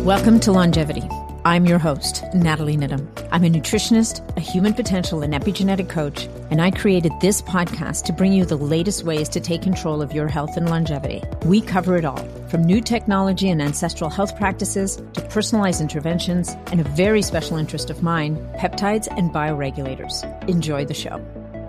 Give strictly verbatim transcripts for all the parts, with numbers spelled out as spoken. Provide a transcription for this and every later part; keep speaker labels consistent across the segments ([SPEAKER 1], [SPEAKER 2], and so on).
[SPEAKER 1] Welcome to Longevity. I'm your host, Natalie Nidham. I'm a nutritionist, a human potential and epigenetic coach, and I created this podcast to bring you the latest ways to take control of your health and longevity. We cover it all, from new technology and ancestral health practices to personalized interventions and a very special interest of mine, peptides and bioregulators. Enjoy the show.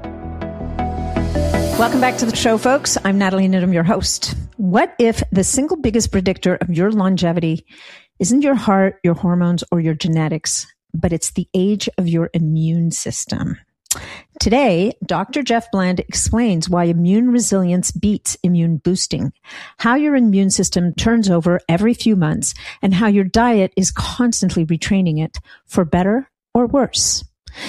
[SPEAKER 1] Welcome back to the show, folks. I'm Natalie Nidham, your host. What if the single biggest predictor of your longevity isn't your heart, your hormones, or your genetics, but it's the age of your immune system? Today, Doctor Jeff Bland explains why immune resilience beats immune boosting, how your immune system turns over every few months, and how your diet is constantly retraining it for better or worse.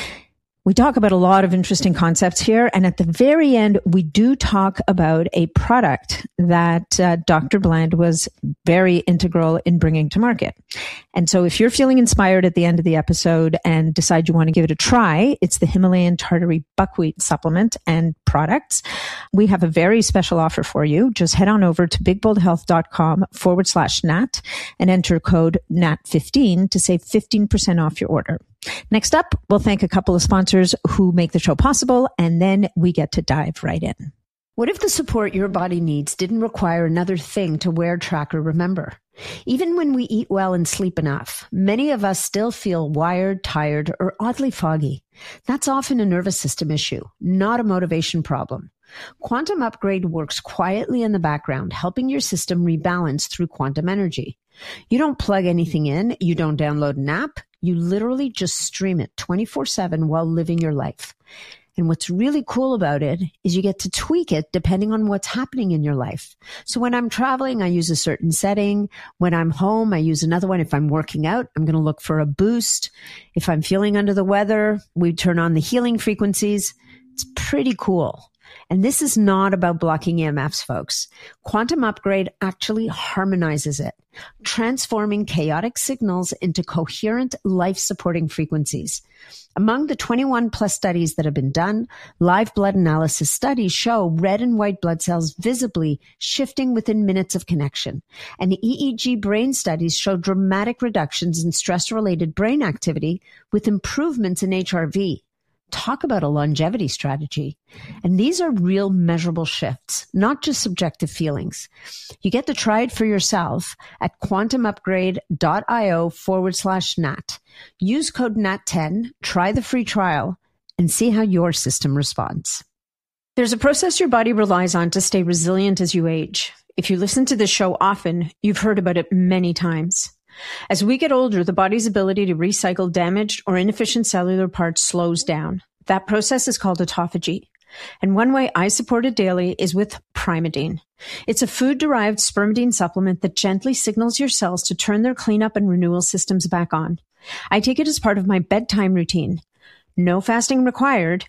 [SPEAKER 1] We talk about a lot of interesting concepts here, and at the very end, we do talk about a product that uh, Doctor Bland was very integral in bringing to market. And so if you're feeling inspired at the end of the episode and decide you want to give it a try, it's the Himalayan Tartary Buckwheat Supplement and products. We have a very special offer for you. Just head on over to bigboldhealth.com forward slash Nat and enter code N A T fifteen to save fifteen percent off your order. Next up, we'll thank a couple of sponsors who make the show possible, and then we get to dive right in. What if the support your body needs didn't require another thing to wear, track, or remember? Even when we eat well and sleep enough, many of us still feel wired, tired, or oddly foggy. That's often a nervous system issue, not a motivation problem. Quantum Upgrade works quietly in the background, helping your system rebalance through quantum energy. You don't plug anything in. You don't download an app. You literally just stream it twenty-four seven while living your life. And what's really cool about it is you get to tweak it depending on what's happening in your life. So when I'm traveling, I use a certain setting. When I'm home, I use another one. If I'm working out, I'm going to look for a boost. If I'm feeling under the weather, we turn on the healing frequencies. It's pretty cool. And this is not about blocking E M Fs, folks. Quantum Upgrade actually harmonizes it, transforming chaotic signals into coherent, life-supporting frequencies. Among the twenty-one plus studies that have been done, live blood analysis studies show red and white blood cells visibly shifting within minutes of connection. And E E G brain studies show dramatic reductions in stress-related brain activity with improvements in H R V. Talk about a longevity strategy. And these are real measurable shifts, not just subjective feelings. You get to try it for yourself at quantumupgrade.io forward slash Nat. Use code N A T ten, try the free trial, and see how your system responds. There's a process your body relies on to stay resilient as you age. If you listen to this show often, you've heard about it many times. As we get older, the body's ability to recycle damaged or inefficient cellular parts slows down. That process is called autophagy. And one way I support it daily is with Primeadine. It's a food-derived spermidine supplement that gently signals your cells to turn their cleanup and renewal systems back on. I take it as part of my bedtime routine. No fasting required.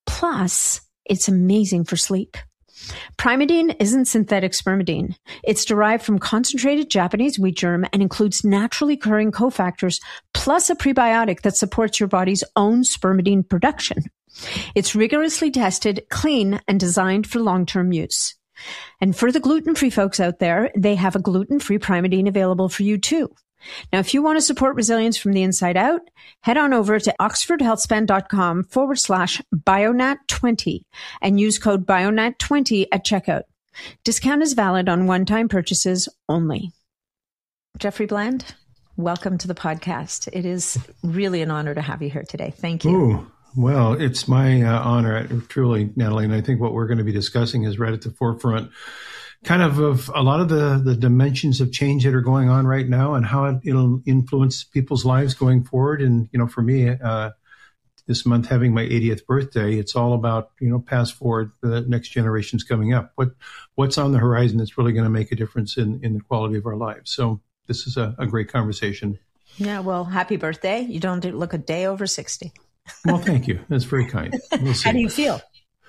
[SPEAKER 1] Plus, it's amazing for sleep. Primeadine isn't synthetic spermidine. It's derived from concentrated Japanese wheat germ and includes naturally occurring cofactors plus a prebiotic that supports your body's own spermidine production. It's rigorously tested, clean, and designed for long-term use. And for the gluten-free folks out there, they have a gluten-free Primeadine available for you too. Now, if you want to support resilience from the inside out, head on over to oxfordhealthspan.com forward slash bionat20 and use code bionat twenty at checkout. Discount is valid on one-time purchases only. Jeffrey Bland, welcome to the podcast. It is really an honor to have you here today. Thank you.
[SPEAKER 2] Ooh, well, it's my uh, honor, truly, Natalie, and I think what we're going to be discussing is right at the forefront kind of of a lot of the, the dimensions of change that are going on right now and how it, it'll influence people's lives going forward. And, you know, for me, uh, this month having my eightieth birthday, it's all about, you know, pass forward, the next generations coming up. What What's on the horizon that's really going to make a difference in, in the quality of our lives. So this is a, a great conversation.
[SPEAKER 1] Yeah, well, happy birthday. You don't look a day over sixty.
[SPEAKER 2] Well, thank you. That's very kind. We'll see.
[SPEAKER 1] How do you feel?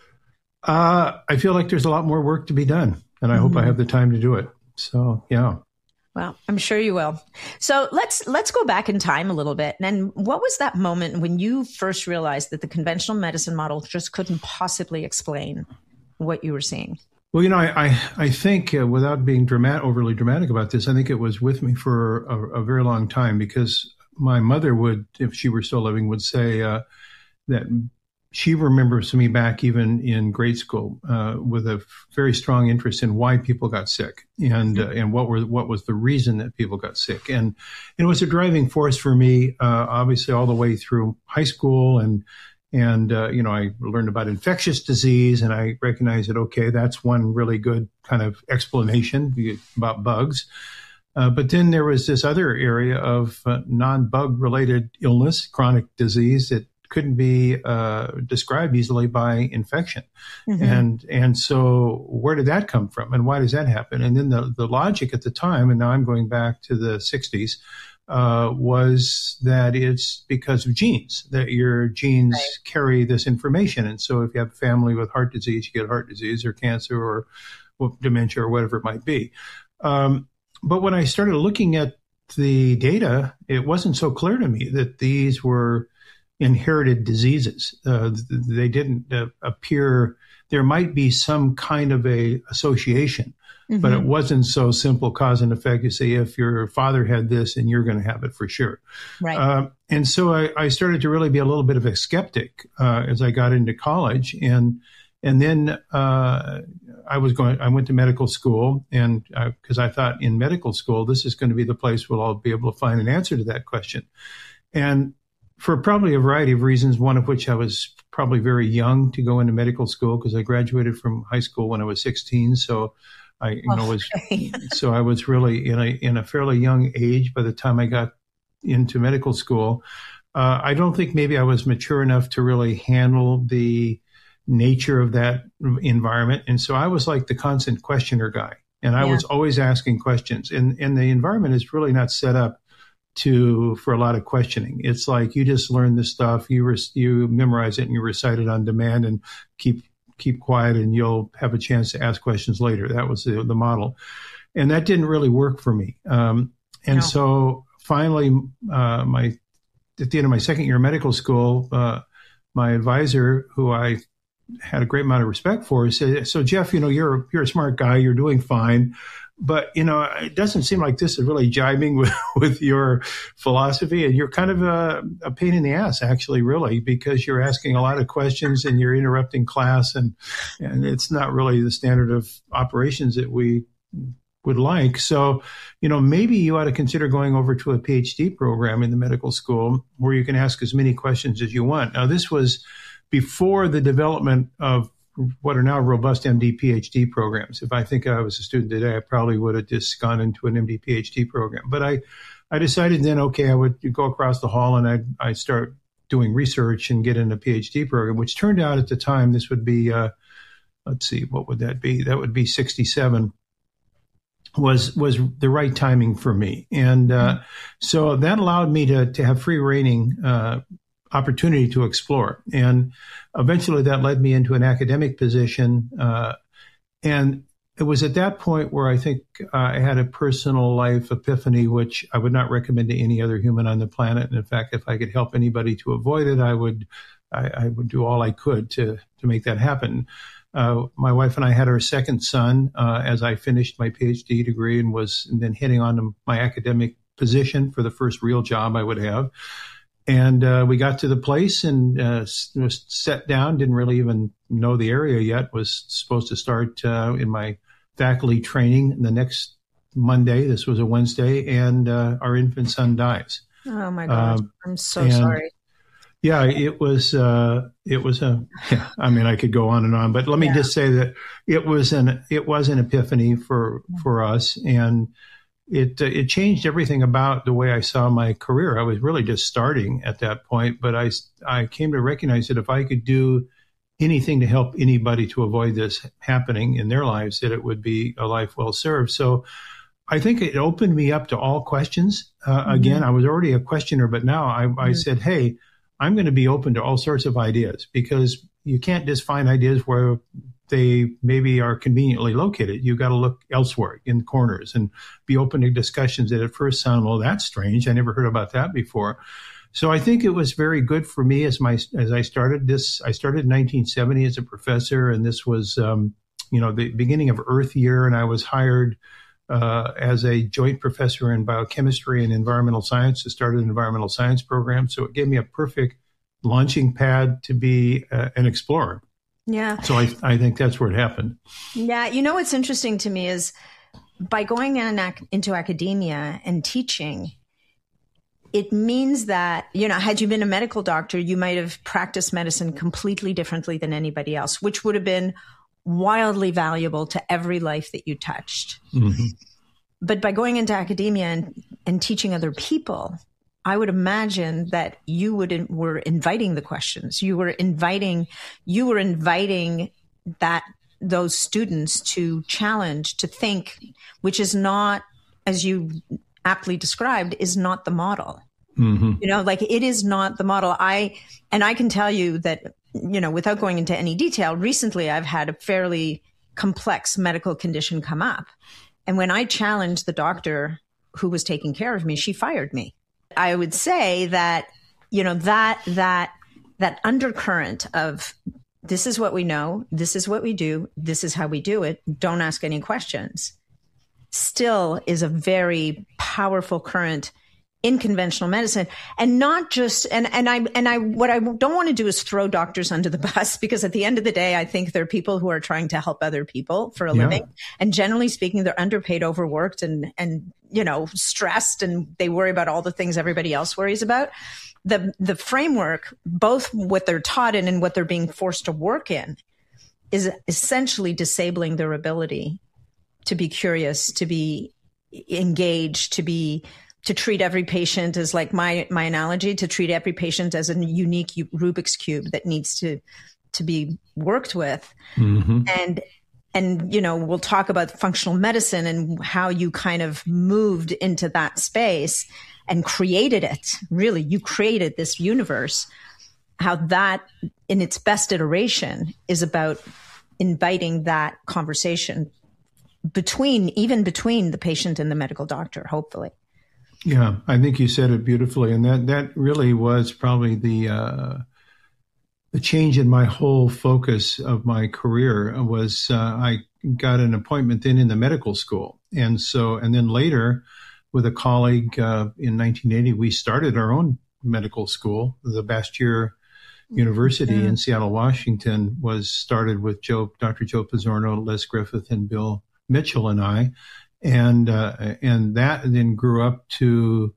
[SPEAKER 2] Uh, I feel like there's a lot more work to be done. And I hope I have the time to do it. So, yeah.
[SPEAKER 1] Well, I'm sure you will. So let's let's go back in time a little bit. And what was that moment when you first realized that the conventional medicine model just couldn't possibly explain what you were seeing?
[SPEAKER 2] Well, you know, I I, I think uh, without being dramatic, overly dramatic about this, I think it was with me for a, a very long time because my mother would, if she were still living, would say uh, that she remembers me back even in grade school uh, with a very strong interest in why people got sick and uh, and what were what was the reason that people got sick, and it was a driving force for me, uh, obviously all the way through high school. And And, uh, you know, I learned about infectious disease and I recognized that, okay, that's one really good kind of explanation about bugs. Uh, but then there was this other area of uh, non-bug related illness, chronic disease that couldn't be uh, described easily by infection. Mm-hmm. And and so where did that come from and why does that happen? And then the, the logic at the time, and now I'm going back to the sixties, Uh, was that it's because of genes, that your genes right. carry this information. And so if you have a family with heart disease, you get heart disease or cancer or well, dementia or whatever it might be. Um, but when I started looking at the data, it wasn't so clear to me that these were inherited diseases. Uh, they didn't uh, appear, there might be some kind of a association. Mm-hmm. But it wasn't so simple cause and effect. You say, if your father had this, and you're going to have it for sure.
[SPEAKER 1] Right.
[SPEAKER 2] Uh, and so I, I started to really be a little bit of a skeptic uh, as I got into college. And and then uh, I was going, I went to medical school, and because uh, I thought in medical school, this is going to be the place where I'll be able to find an answer to that question. And for probably a variety of reasons, one of which I was probably very young to go into medical school because I graduated from high school when I was sixteen. So I you know, was so I was really in a in a fairly young age by the time I got into medical school. Uh, I don't think maybe I was mature enough to really handle the nature of that environment, and so I was like the constant questioner guy, and I yeah. was always asking questions. And and the environment is really not set up to for a lot of questioning. It's like you just learn this stuff, you re- you memorize it, and you recite it on demand, and keep. keep quiet and you'll have a chance to ask questions later. That was the, the model. And that didn't really work for me. Um, and no. so finally, uh, my, at the end of my second year of medical school, uh, my advisor, who I had a great amount of respect for, said, so Jeff, you know, you're, you're a smart guy, you're doing fine, but, you know, it doesn't seem like this is really jiving with, with your philosophy. And you're kind of a, a pain in the ass, actually, really, because you're asking a lot of questions and you're interrupting class. And, and it's not really the standard of operations that we would like. So, you know, maybe you ought to consider going over to a PhD program in the medical school where you can ask as many questions as you want. Now, this was before the development of what are now robust M D PhD programs. If I think I was a student today, I probably would have just gone into an M D PhD program. But I, I decided then, okay, I would go across the hall and I'd, I'd start doing research and get in a PhD program, which turned out at the time, this would be, uh, let's see, what would that be? That would be sixty-seven, was was the right timing for me. And uh, mm-hmm. so that allowed me to, to have free reigning uh opportunity to explore. And eventually that led me into an academic position. Uh, and it was at that point where I think uh, I had a personal life epiphany, which I would not recommend to any other human on the planet. And in fact, if I could help anybody to avoid it, I would, I, I would do all I could to, to make that happen. Uh, my wife and I had our second son uh, as I finished my PhD degree and was and then heading on to my academic position for the first real job I would have. And uh, we got to the place and uh, was set down, didn't really even know the area yet, was supposed to start uh, in my faculty training the next Monday. This was a Wednesday, and uh, our infant son dies.
[SPEAKER 1] Oh, my gosh. Um, I'm so
[SPEAKER 2] and,
[SPEAKER 1] sorry.
[SPEAKER 2] Yeah, it was, uh, it was a, yeah, I mean, I could go on and on, but let me yeah. just say that it was an, it was an epiphany for, for us. And It uh, it changed everything about the way I saw my career. I was really just starting at that point, but I, I came to recognize that if I could do anything to help anybody to avoid this happening in their lives, that it would be a life well served. So I think it opened me up to all questions. Uh, mm-hmm. Again, I was already a questioner, but now I, mm-hmm. I said, hey, I'm going to be open to all sorts of ideas, because you can't just find ideas where they maybe are conveniently located. You got to look elsewhere in the corners and be open to discussions that at first sound, well, that's strange. I never heard about that before. So I think it was very good for me as my as I started this. I started in nineteen seventy as a professor, and this was um, you know, the beginning of Earth Year, and I was hired uh, as a joint professor in biochemistry and environmental science to start an environmental science program. So it gave me a perfect launching pad to be uh, an explorer.
[SPEAKER 1] Yeah.
[SPEAKER 2] So I, I think that's where it happened.
[SPEAKER 1] Yeah. You know, what's interesting to me is by going in, into academia and teaching, it means that, you know, had you been a medical doctor, you might have practiced medicine completely differently than anybody else, which would have been wildly valuable to every life that you touched. Mm-hmm. But by going into academia and, and teaching other people, I would imagine that you would in, were inviting the questions. You were inviting, you were inviting that those students to challenge, to think, which is not, as you aptly described, is not the model. Mm-hmm. You know, like it is not the model. I, and I can tell you that, you know, without going into any detail, recently I've had a fairly complex medical condition come up. And when I challenged the doctor who was taking care of me, she fired me. I would say that, you know, that, that, that undercurrent of this is what we know, this is what we do, this is how we do it, don't ask any questions, still is a very powerful current in conventional medicine. And not just, and, and I, and I, what I don't want to do is throw doctors under the bus, because at the end of the day, I think they're people who are trying to help other people for a yeah. living. And generally speaking, they're underpaid, overworked, and, and, you know, stressed, and they worry about all the things everybody else worries about. The, the framework, both what they're taught in and what they're being forced to work in, is essentially disabling their ability to be curious, to be engaged, to be, to treat every patient as, like my, my analogy, to treat every patient as a unique Rubik's Cube that needs to, to be worked with. Mm-hmm. And, and, you know, we'll talk about functional medicine and how you kind of moved into that space and created it. Really, you created this universe, how that in its best iteration is about inviting that conversation between, even between the patient and the medical doctor, hopefully.
[SPEAKER 2] Yeah, I think you said it beautifully. And that, that really was probably the, uh, the change in my whole focus of my career was, uh, I got an appointment then in the medical school. And so, and then later with a colleague, uh, in nineteen eighty, we started our own medical school. The Bastyr University mm-hmm. in Seattle, Washington was started with Joe, Doctor Joe Pizzorno, Les Griffith, and Bill Mitchell and I. And, uh, and that then grew up to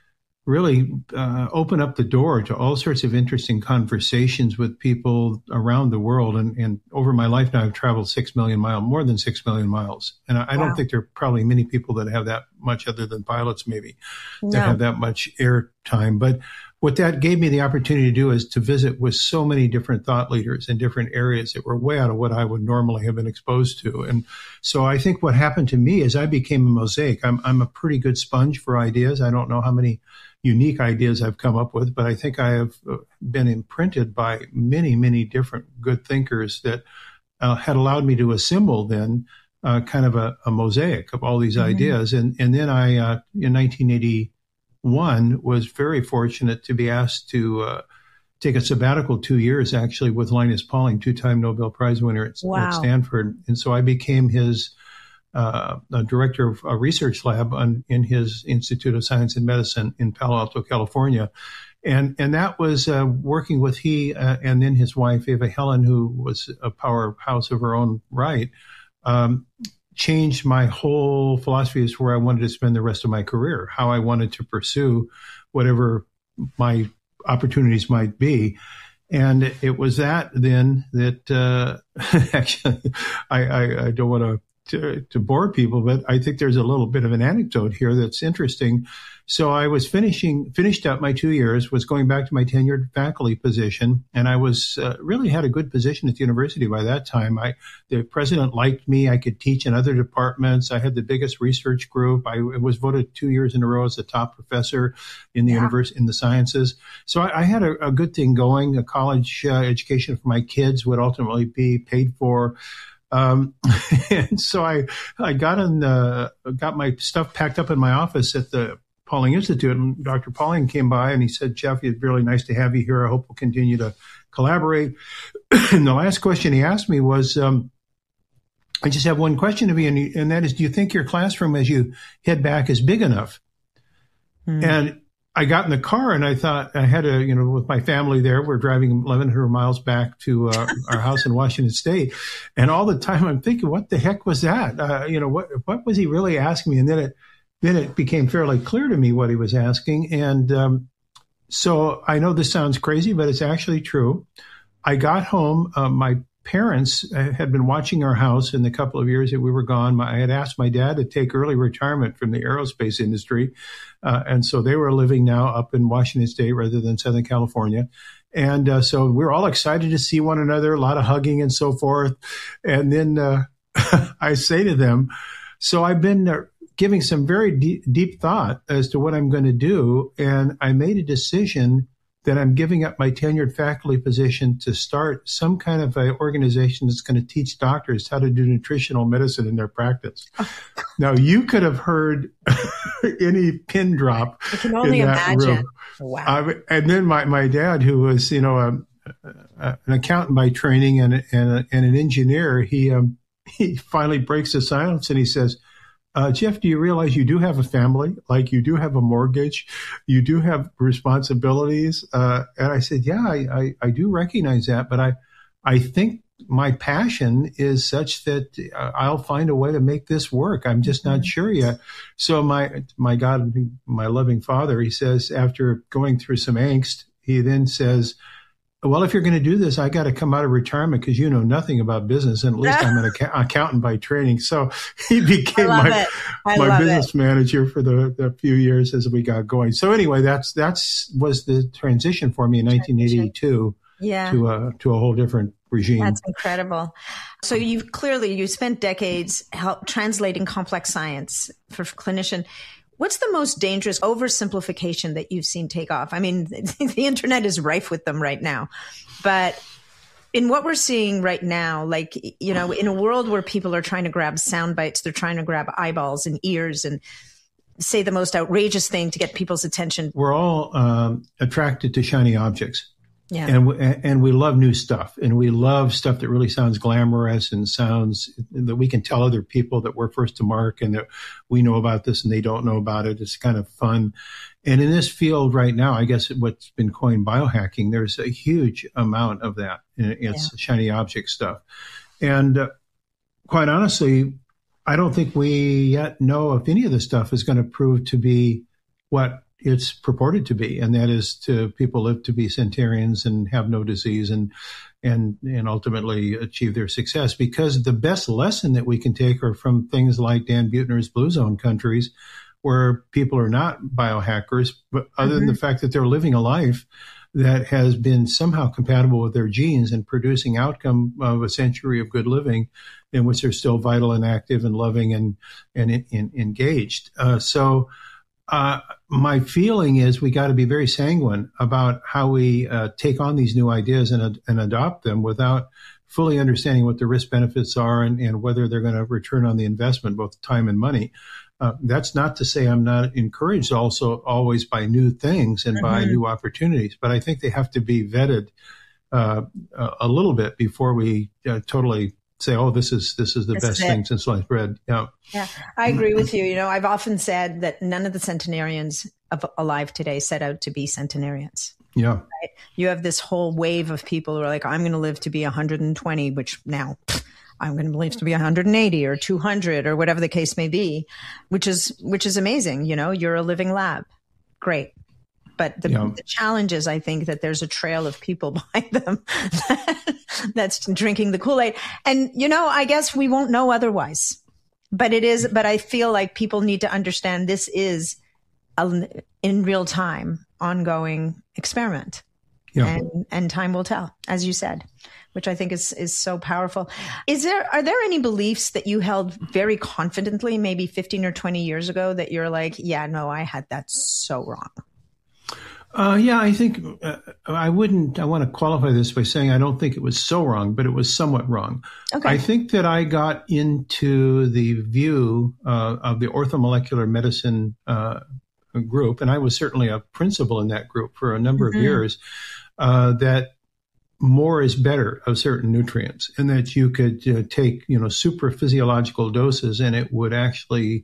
[SPEAKER 2] really, uh, open up the door to all sorts of interesting conversations with people around the world. And, and over my life now, I've traveled six million miles, more than six million miles. And I, I wow. don't think there are probably many people that have that much, other than pilots maybe, no. that have that much air time. But what that gave me the opportunity to do is to visit with so many different thought leaders in different areas that were way out of what I would normally have been exposed to. And so I think what happened to me is I became a mosaic. I'm, I'm a pretty good sponge for ideas. I don't know how many unique ideas I've come up with, but I think I have been imprinted by many, many different good thinkers that uh, had allowed me to assemble then uh, kind of a, a mosaic of all these mm-hmm. ideas. And, and then I, uh, in nineteen eighty-one, was very fortunate to be asked to uh, take a sabbatical two years, actually, with Linus Pauling, two-time Nobel Prize winner at, wow. at Stanford. And so I became his uh, director of a research lab on, in his Institute of Science and Medicine in Palo Alto, California. And and that was uh, working with he uh, and then his wife, Eva Helen, who was a powerhouse of her own right, um, changed my whole philosophy as to where I wanted to spend the rest of my career, how I wanted to pursue whatever my opportunities might be. And it was that then that uh, actually I, I, I don't want to To, to bore people, but I think there's a little bit of an anecdote here that's interesting. So I was finishing, finished up my two years, was going back to my tenured faculty position, and I was uh, really had a good position at the university by that time. I, the president liked me. I could teach in other departments. I had the biggest research group. I was voted two years in a row as the top professor in the yeah. universe in the sciences. So I, I had a, a good thing going. A college uh, education for my kids would ultimately be paid for. Um, and so I, I got in, uh, got my stuff packed up in my office at the Pauling Institute, and Doctor Pauling came by and he said, "Jeff, it's really nice to have you here. I hope we'll continue to collaborate." And the last question he asked me was, um, I just have one question of you, and, and that is, do you think your classroom as you head back is big enough? Mm. And I got in the car and I thought I had a, you know, with my family there, we're driving eleven hundred miles back to uh, our house in Washington State. And all the time I'm thinking, what the heck was that? Uh, you know, what, what was he really asking me? And then it, then it became fairly clear to me what he was asking. And um, so I know this sounds crazy, but it's actually true. I got home. Uh, my parents had been watching our house in the couple of years that we were gone. My, I had asked my dad to take early retirement from the aerospace industry. Uh, and so they were living now up in Washington State rather than Southern California. And uh, so we were all excited to see one another, a lot of hugging and so forth. And then uh, I say to them, so I've been uh, giving some very deep, deep thought as to what I'm going to do. And I made a decision that I'm giving up my tenured faculty position to start some kind of a organization that's going to teach doctors how to do nutritional medicine in their practice. Oh. Now, you could have heard any pin drop.
[SPEAKER 1] I can only
[SPEAKER 2] in that
[SPEAKER 1] imagine.
[SPEAKER 2] Room.
[SPEAKER 1] Wow.
[SPEAKER 2] Uh, and then my, my dad, who was, you know, a, a, an accountant by training and, and, a, and an engineer, he, um, he finally breaks the silence and he says, Uh, Jeff, do you realize you do have a family? Like you do have a mortgage, you do have responsibilities. Uh, and I said, yeah, I, I, I do recognize that, but I, I think my passion is such that I'll find a way to make this work. I'm just not sure yet. So my, my God, my loving father, he says, after going through some angst, he then says, well, if you're going to do this, I got to come out of retirement because you know nothing about business, and at least I'm an ac- accountant by training. So he became my my business it. manager for the, the few years as we got going. So anyway, that's that's was the transition for me in nineteen eighty-two
[SPEAKER 1] yeah.
[SPEAKER 2] to a to a whole different regime.
[SPEAKER 1] That's incredible. So you've clearly you spent decades help translating complex science for clinician. What's the most dangerous oversimplification that you've seen take off? I mean, the internet is rife with them right now. But in what we're seeing right now, like, you know, in a world where people are trying to grab sound bites, they're trying to grab eyeballs and ears and say the most outrageous thing to get people's attention.
[SPEAKER 2] We're all um, attracted to shiny objects.
[SPEAKER 1] Yeah.
[SPEAKER 2] And we, and we love new stuff, and we love stuff that really sounds glamorous and sounds that we can tell other people that we're first to mark and that we know about this and they don't know about it. It's kind of fun. And in this field right now, I guess what's been coined biohacking, there's a huge amount of that. It's yeah. shiny object stuff. And uh, quite honestly, I don't think we yet know if any of this stuff is going to prove to be what it's purported to be, and that is to people live to be centenarians and have no disease and and and ultimately achieve their success. Because the best lesson that we can take are from things like Dan Buettner's Blue Zone countries, where people are not biohackers, but other mm-hmm. than the fact that they're living a life that has been somehow compatible with their genes and producing outcome of a century of good living in which they're still vital and active and loving and and, and engaged. Uh, so. Uh, my feeling is we got to be very sanguine about how we uh, take on these new ideas and, and adopt them without fully understanding what the risk benefits are and, and whether they're going to return on the investment, both time and money. Uh, that's not to say I'm not encouraged also always by new things and mm-hmm. by new opportunities, but I think they have to be vetted uh, a little bit before we uh, totally say, oh, this is this is the this best is thing since sliced bread. Yeah.
[SPEAKER 1] Yeah, I agree with you. You know, I've often said that none of the centenarians of, alive today set out to be centenarians.
[SPEAKER 2] Yeah.
[SPEAKER 1] Right? You have this whole wave of people who are like, I'm going to live to be one hundred twenty, which now pff, I'm going to live to be one hundred eighty or two hundred or whatever the case may be, which is which is amazing. You know, you're a living lab. Great. But the, yeah. the challenge is, I think, that there's a trail of people behind them that's drinking the Kool-Aid. And, you know, I guess we won't know otherwise. But it is, but I feel like people need to understand this is a, in real time, ongoing experiment. Yeah. And, and time will tell, as you said, which I think is, is so powerful. Is there, are there any beliefs that you held very confidently, maybe fifteen or twenty years ago, that you're like, yeah, no, I had that so wrong?
[SPEAKER 2] Uh, yeah, I think uh, I wouldn't, I want to qualify this by saying I don't think it was so wrong, but it was somewhat wrong.
[SPEAKER 1] Okay.
[SPEAKER 2] I think that I got into the view uh, of the orthomolecular medicine uh, group, and I was certainly a principal in that group for a number mm-hmm. of years, uh, that more is better of certain nutrients, and that you could uh, take, you know, super physiological doses and it would actually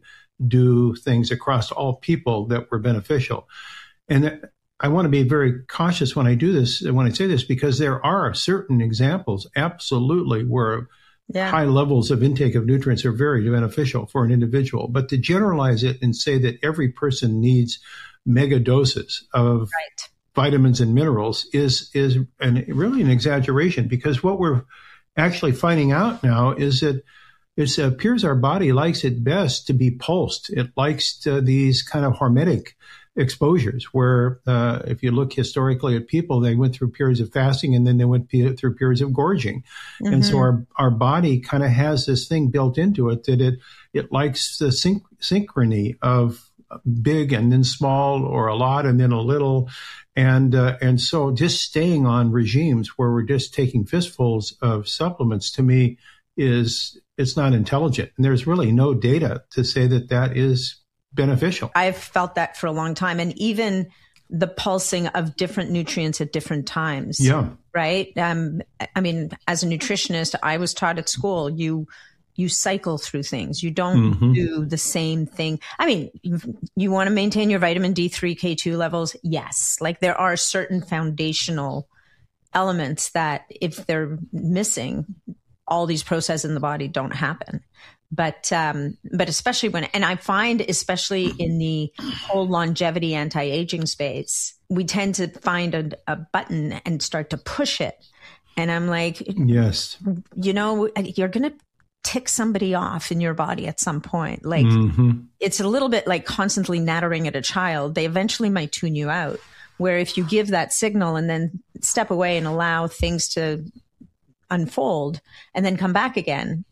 [SPEAKER 2] do things across all people that were beneficial. And I want to be very cautious when I do this, when I say this, because there are certain examples, absolutely, where yeah. high levels of intake of nutrients are very beneficial for an individual. But to generalize it and say that every person needs mega doses of right. vitamins and minerals is is an, really an exaggeration, because what we're actually finding out now is that it appears our body likes it best to be pulsed. It likes to, these kind of hormetic exposures where uh, if you look historically at people, they went through periods of fasting and then they went p- through periods of gorging. Mm-hmm. And so our, our body kind of has this thing built into it that it, it likes the synch- synchrony of big and then small, or a lot and then a little. And, uh, and so just staying on regimes where we're just taking fistfuls of supplements, to me, is, it's not intelligent. And there's really no data to say that that is beneficial.
[SPEAKER 1] I've felt that for a long time. And even the pulsing of different nutrients at different times.
[SPEAKER 2] Yeah.
[SPEAKER 1] Right. Um, I mean, as a nutritionist, I was taught at school, you, you cycle through things. You don't mm-hmm. do the same thing. I mean, you, you want to maintain your vitamin D three, K two levels. Yes. Like there are certain foundational elements that if they're missing, all these processes in the body don't happen. But, um, but especially when, and I find, especially in the whole longevity anti-aging space, we tend to find a, a button and start to push it. And I'm like,
[SPEAKER 2] yes,
[SPEAKER 1] you know, you're going to tick somebody off in your body at some point. Like
[SPEAKER 2] mm-hmm.
[SPEAKER 1] it's a little bit like constantly nattering at a child. They eventually might tune you out, where if you give that signal and then step away and allow things to unfold and then come back again,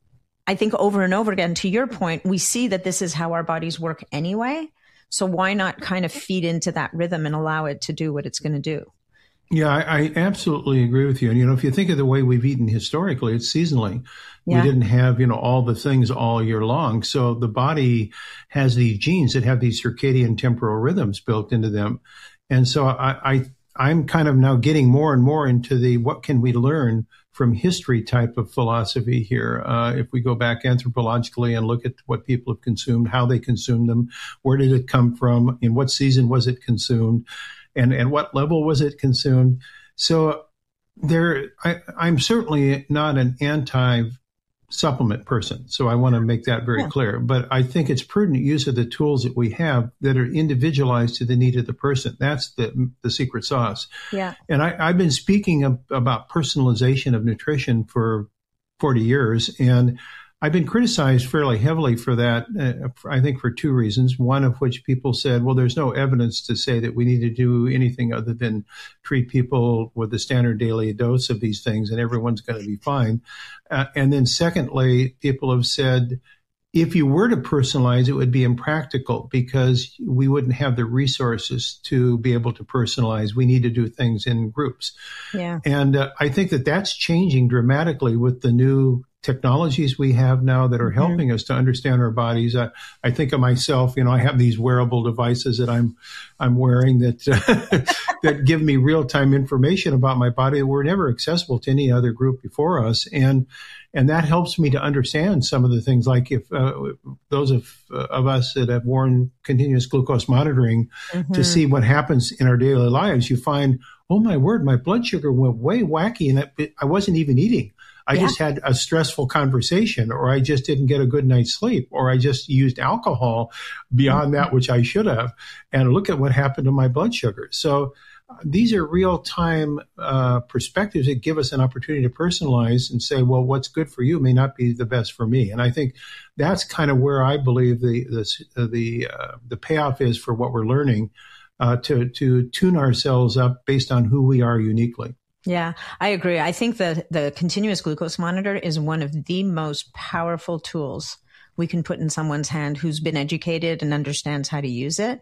[SPEAKER 1] I think over and over again, to your point, we see that this is how our bodies work anyway. So why not kind of feed into that rhythm and allow it to do what it's going to do?
[SPEAKER 2] Yeah, I, I absolutely agree with you. And, you know, if you think of the way we've eaten historically, it's seasonally. Yeah. We didn't have, you know, all the things all year long. So the body has these genes that have these circadian temporal rhythms built into them. And so I, I I'm kind of now getting more and more into the what can we learn from history type of philosophy here. Uh, if we go back anthropologically and look at what people have consumed, how they consumed them, where did it come from, in what season was it consumed, and, and what level was it consumed. So there, I, I'm certainly not an anti-supplement person. So I want to make that very yeah. clear. But I think it's prudent use of the tools that we have that are individualized to the need of the person. That's the the secret sauce.
[SPEAKER 1] Yeah.
[SPEAKER 2] And I, I've been speaking of, about personalization of nutrition for forty years, and I've been criticized fairly heavily for that, uh, I think for two reasons, one of which people said, well, there's no evidence to say that we need to do anything other than treat people with the standard daily dose of these things and everyone's going to be fine. Uh, and then secondly, people have said, if you were to personalize, it would be impractical because we wouldn't have the resources to be able to personalize. We need to do things in groups.
[SPEAKER 1] Yeah.
[SPEAKER 2] And uh, I think that that's changing dramatically with the new technologies we have now that are mm-hmm. helping us to understand our bodies. I, I think of myself, you know, I have these wearable devices that I'm, I'm wearing that, uh, that give me real-time information about my body that were never accessible to any other group before us. And, and that helps me to understand some of the things, like if, uh, those of, uh, of us that have worn continuous glucose monitoring mm-hmm. to see what happens in our daily lives, you find, oh my word, my blood sugar went way wacky and I, I wasn't even eating. I yeah. just had a stressful conversation, or I just didn't get a good night's sleep, or I just used alcohol beyond that, which I should have. And look at what happened to my blood sugar. So uh, these are real-time uh, perspectives that give us an opportunity to personalize and say, well, what's good for you may not be the best for me. And I think that's kind of where I believe the the uh, the, uh, the payoff is for what we're learning, uh, to to tune ourselves up based on who we are uniquely.
[SPEAKER 1] Yeah, I agree. I think the, the continuous glucose monitor is one of the most powerful tools we can put in someone's hand who's been educated and understands how to use it.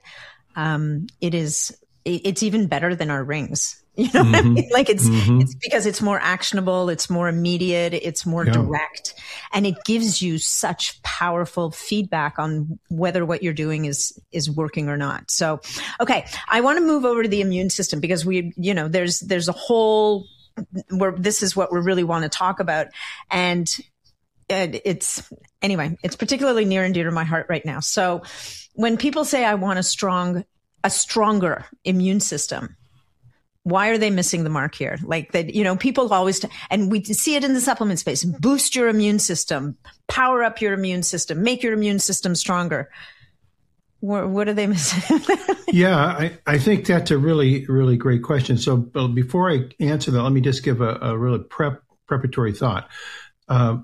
[SPEAKER 1] Um, it is, it's even better than our rings. You know mm-hmm. what I mean? Like it's, mm-hmm. it's because it's more actionable. It's more immediate. It's more yeah. direct, and it gives you such powerful feedback on whether what you're doing is, is working or not. So, okay. I want to move over to the immune system because we, you know, there's, there's a whole we're, this is what we really want to talk about. And, and it's, anyway, it's particularly near and dear to my heart right now. So when people say, I want a strong, a stronger immune system, why are they missing the mark here? Like that, you know, people always, t- and we see it in the supplement space, boost your immune system, power up your immune system, make your immune system stronger. What, what are they missing?
[SPEAKER 2] Yeah, I, I think that's a really, really great question. So before I answer that, let me just give a, a really prep, preparatory thought. Um,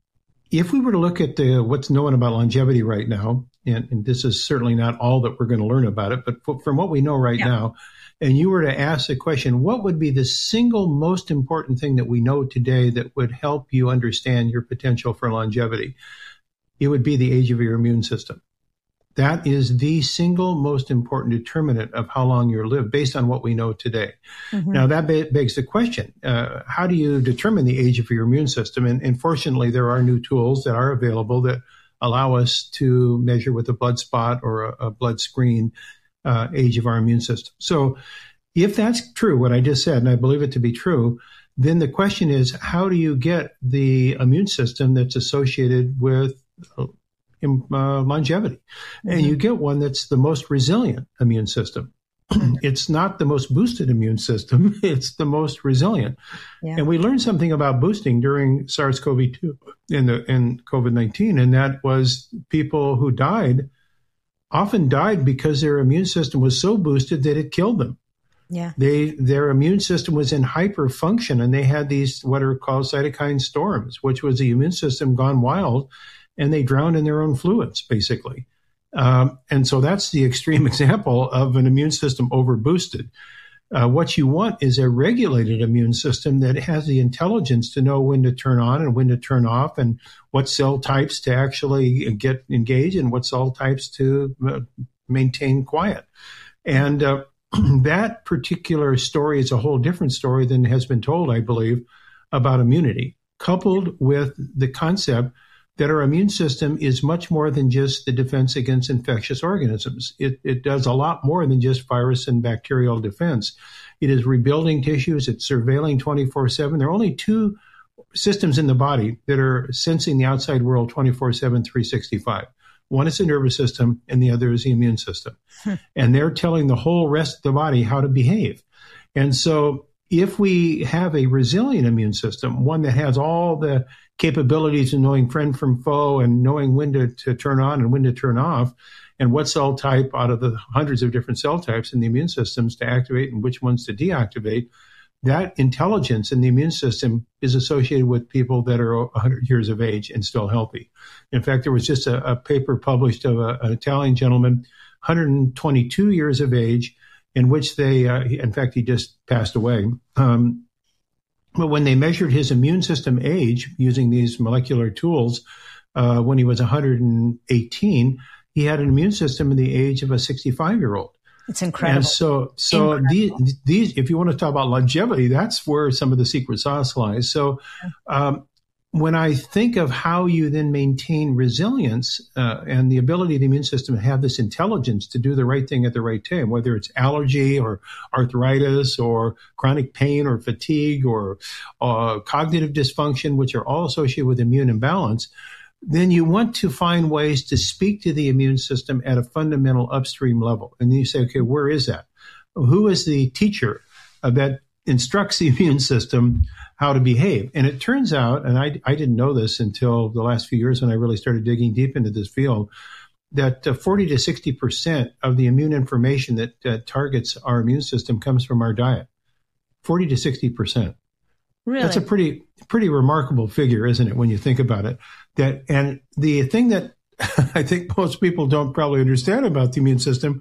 [SPEAKER 2] if we were to look at the, what's known about longevity right now, and, and this is certainly not all that we're going to learn about it, but from what we know right yeah. now, and you were to ask the question, what would be the single most important thing that we know today that would help you understand your potential for longevity? It would be the age of your immune system. That is the single most important determinant of how long you'll live based on what we know today. Mm-hmm. Now, that be- begs the question, uh, how do you determine the age of your immune system? And, and fortunately, there are new tools that are available that allow us to measure with a blood spot or a, a blood screen Uh, age of our immune system. So if that's true, what I just said, and I believe it to be true, then the question is, how do you get the immune system that's associated with uh, uh, longevity? Mm-hmm. And you get one that's the most resilient immune system. It's not the most boosted immune system. It's the most resilient. Yeah. And we learned something about boosting during SARS-C o V two and, the, and COVID nineteen, and that was people who died often died because their immune system was so boosted that it killed them. Yeah. They, their immune system was in hyperfunction, and they had these what are called cytokine storms, which was the immune system gone wild, and they drowned in their own fluids, basically. Um, and so that's the extreme example of an immune system overboosted. Uh, what you want is a regulated immune system that has the intelligence to know when to turn on and when to turn off, and what cell types to actually get engaged and what cell types to uh, maintain quiet. And uh, that particular story is a whole different story than has been told, I believe, about immunity, coupled with the concept that our immune system is much more than just the defense against infectious organisms. It, it does a lot more than just virus and bacterial defense. It is rebuilding tissues. It's surveilling twenty-four seven. There are only two systems in the body that are sensing the outside world twenty-four seven, three sixty-five. One is the nervous system, and the other is the immune system. Hmm. And they're telling the whole rest of the body how to behave. And so if we have a resilient immune system, one that has all the capabilities of knowing friend from foe and knowing when to, to turn on and when to turn off, and what cell type out of the hundreds of different cell types in the immune systems to activate and which ones to deactivate, that intelligence in the immune system is associated with people that are one hundred years of age and still healthy. In fact, there was just a, a paper published of a, an Italian gentleman, one hundred twenty-two years of age, in which they, uh, in fact, he just passed away. Um, but when they measured his immune system age using these molecular tools, uh, when he was one hundred eighteen, he had an immune system in the age of a sixty-five-year-old.
[SPEAKER 1] It's incredible.
[SPEAKER 2] And so, so incredible. These, these, if you want to talk about longevity, that's where some of the secret sauce lies. So, um, when I think of how you then maintain resilience uh, and the ability of the immune system to have this intelligence to do the right thing at the right time, whether it's allergy or arthritis or chronic pain or fatigue or uh, cognitive dysfunction, which are all associated with immune imbalance, then you want to find ways to speak to the immune system at a fundamental upstream level. And then you say, okay, where is that? Who is the teacher uh, that instructs the immune system how to behave? And it turns out, and I, I didn't know this until the last few years when I really started digging deep into this field, that uh, forty to sixty percent of the immune information that uh, targets our immune system comes from our diet. forty to sixty percent.
[SPEAKER 1] Really?
[SPEAKER 2] That's a pretty, pretty remarkable figure, isn't it, when you think about it? That, and the thing that I think most people don't probably understand about the immune system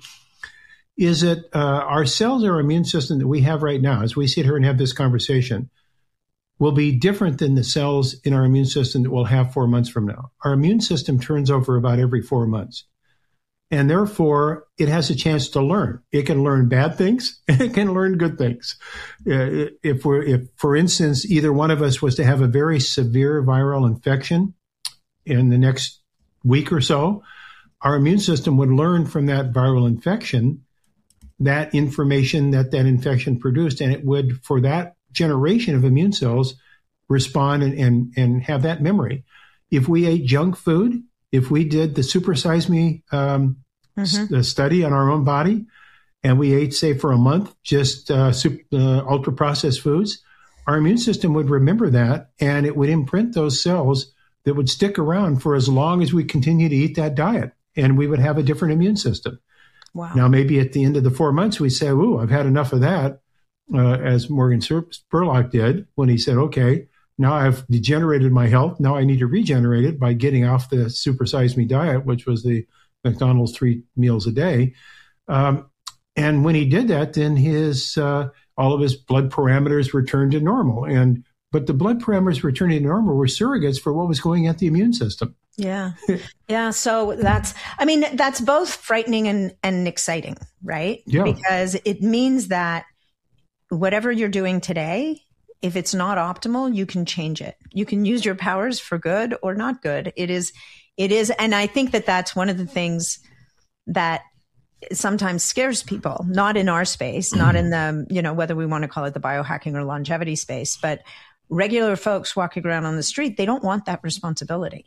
[SPEAKER 2] is that uh, our cells, our immune system that we have right now, as we sit here and have this conversation, will be different than the cells in our immune system that we'll have four months from now. Our immune system turns over about every four months. And therefore, it has a chance to learn. It can learn bad things, and it can learn good things. Uh, if we're, if, for instance, either one of us was to have a very severe viral infection in the next week or so, our immune system would learn from that viral infection that information that that infection produced, and it would, for that generation of immune cells respond and, and, and have that memory. If we ate junk food, if we did the Super Size Me um, mm-hmm. s- study on our own body, and we ate, say, for a month, just uh, super, uh, ultra-processed foods, our immune system would remember that, and it would imprint those cells that would stick around for as long as we continue to eat that diet, and we would have a different immune system.
[SPEAKER 1] Wow.
[SPEAKER 2] Now, maybe at the end of the four months, we say, ooh, I've had enough of that, uh, as Morgan Spurlock did when he said, okay, now I've degenerated my health. Now I need to regenerate it by getting off the Super Size Me diet, which was the McDonald's three meals a day. Um, and when he did that, then his uh, all of his blood parameters returned to normal. And but the blood parameters returning to normal were surrogates for what was going at the immune system.
[SPEAKER 1] Yeah. Yeah. So that's, I mean, that's both frightening and, and exciting, right?
[SPEAKER 2] Yeah.
[SPEAKER 1] Because it means that whatever you're doing today, if it's not optimal, you can change it. You can use your powers for good or not good. It is, it is. And I think that that's one of the things that sometimes scares people, not in our space, mm-hmm. not in the, you know, whether we want to call it the biohacking or longevity space, but regular folks walking around on the street, they don't want that responsibility.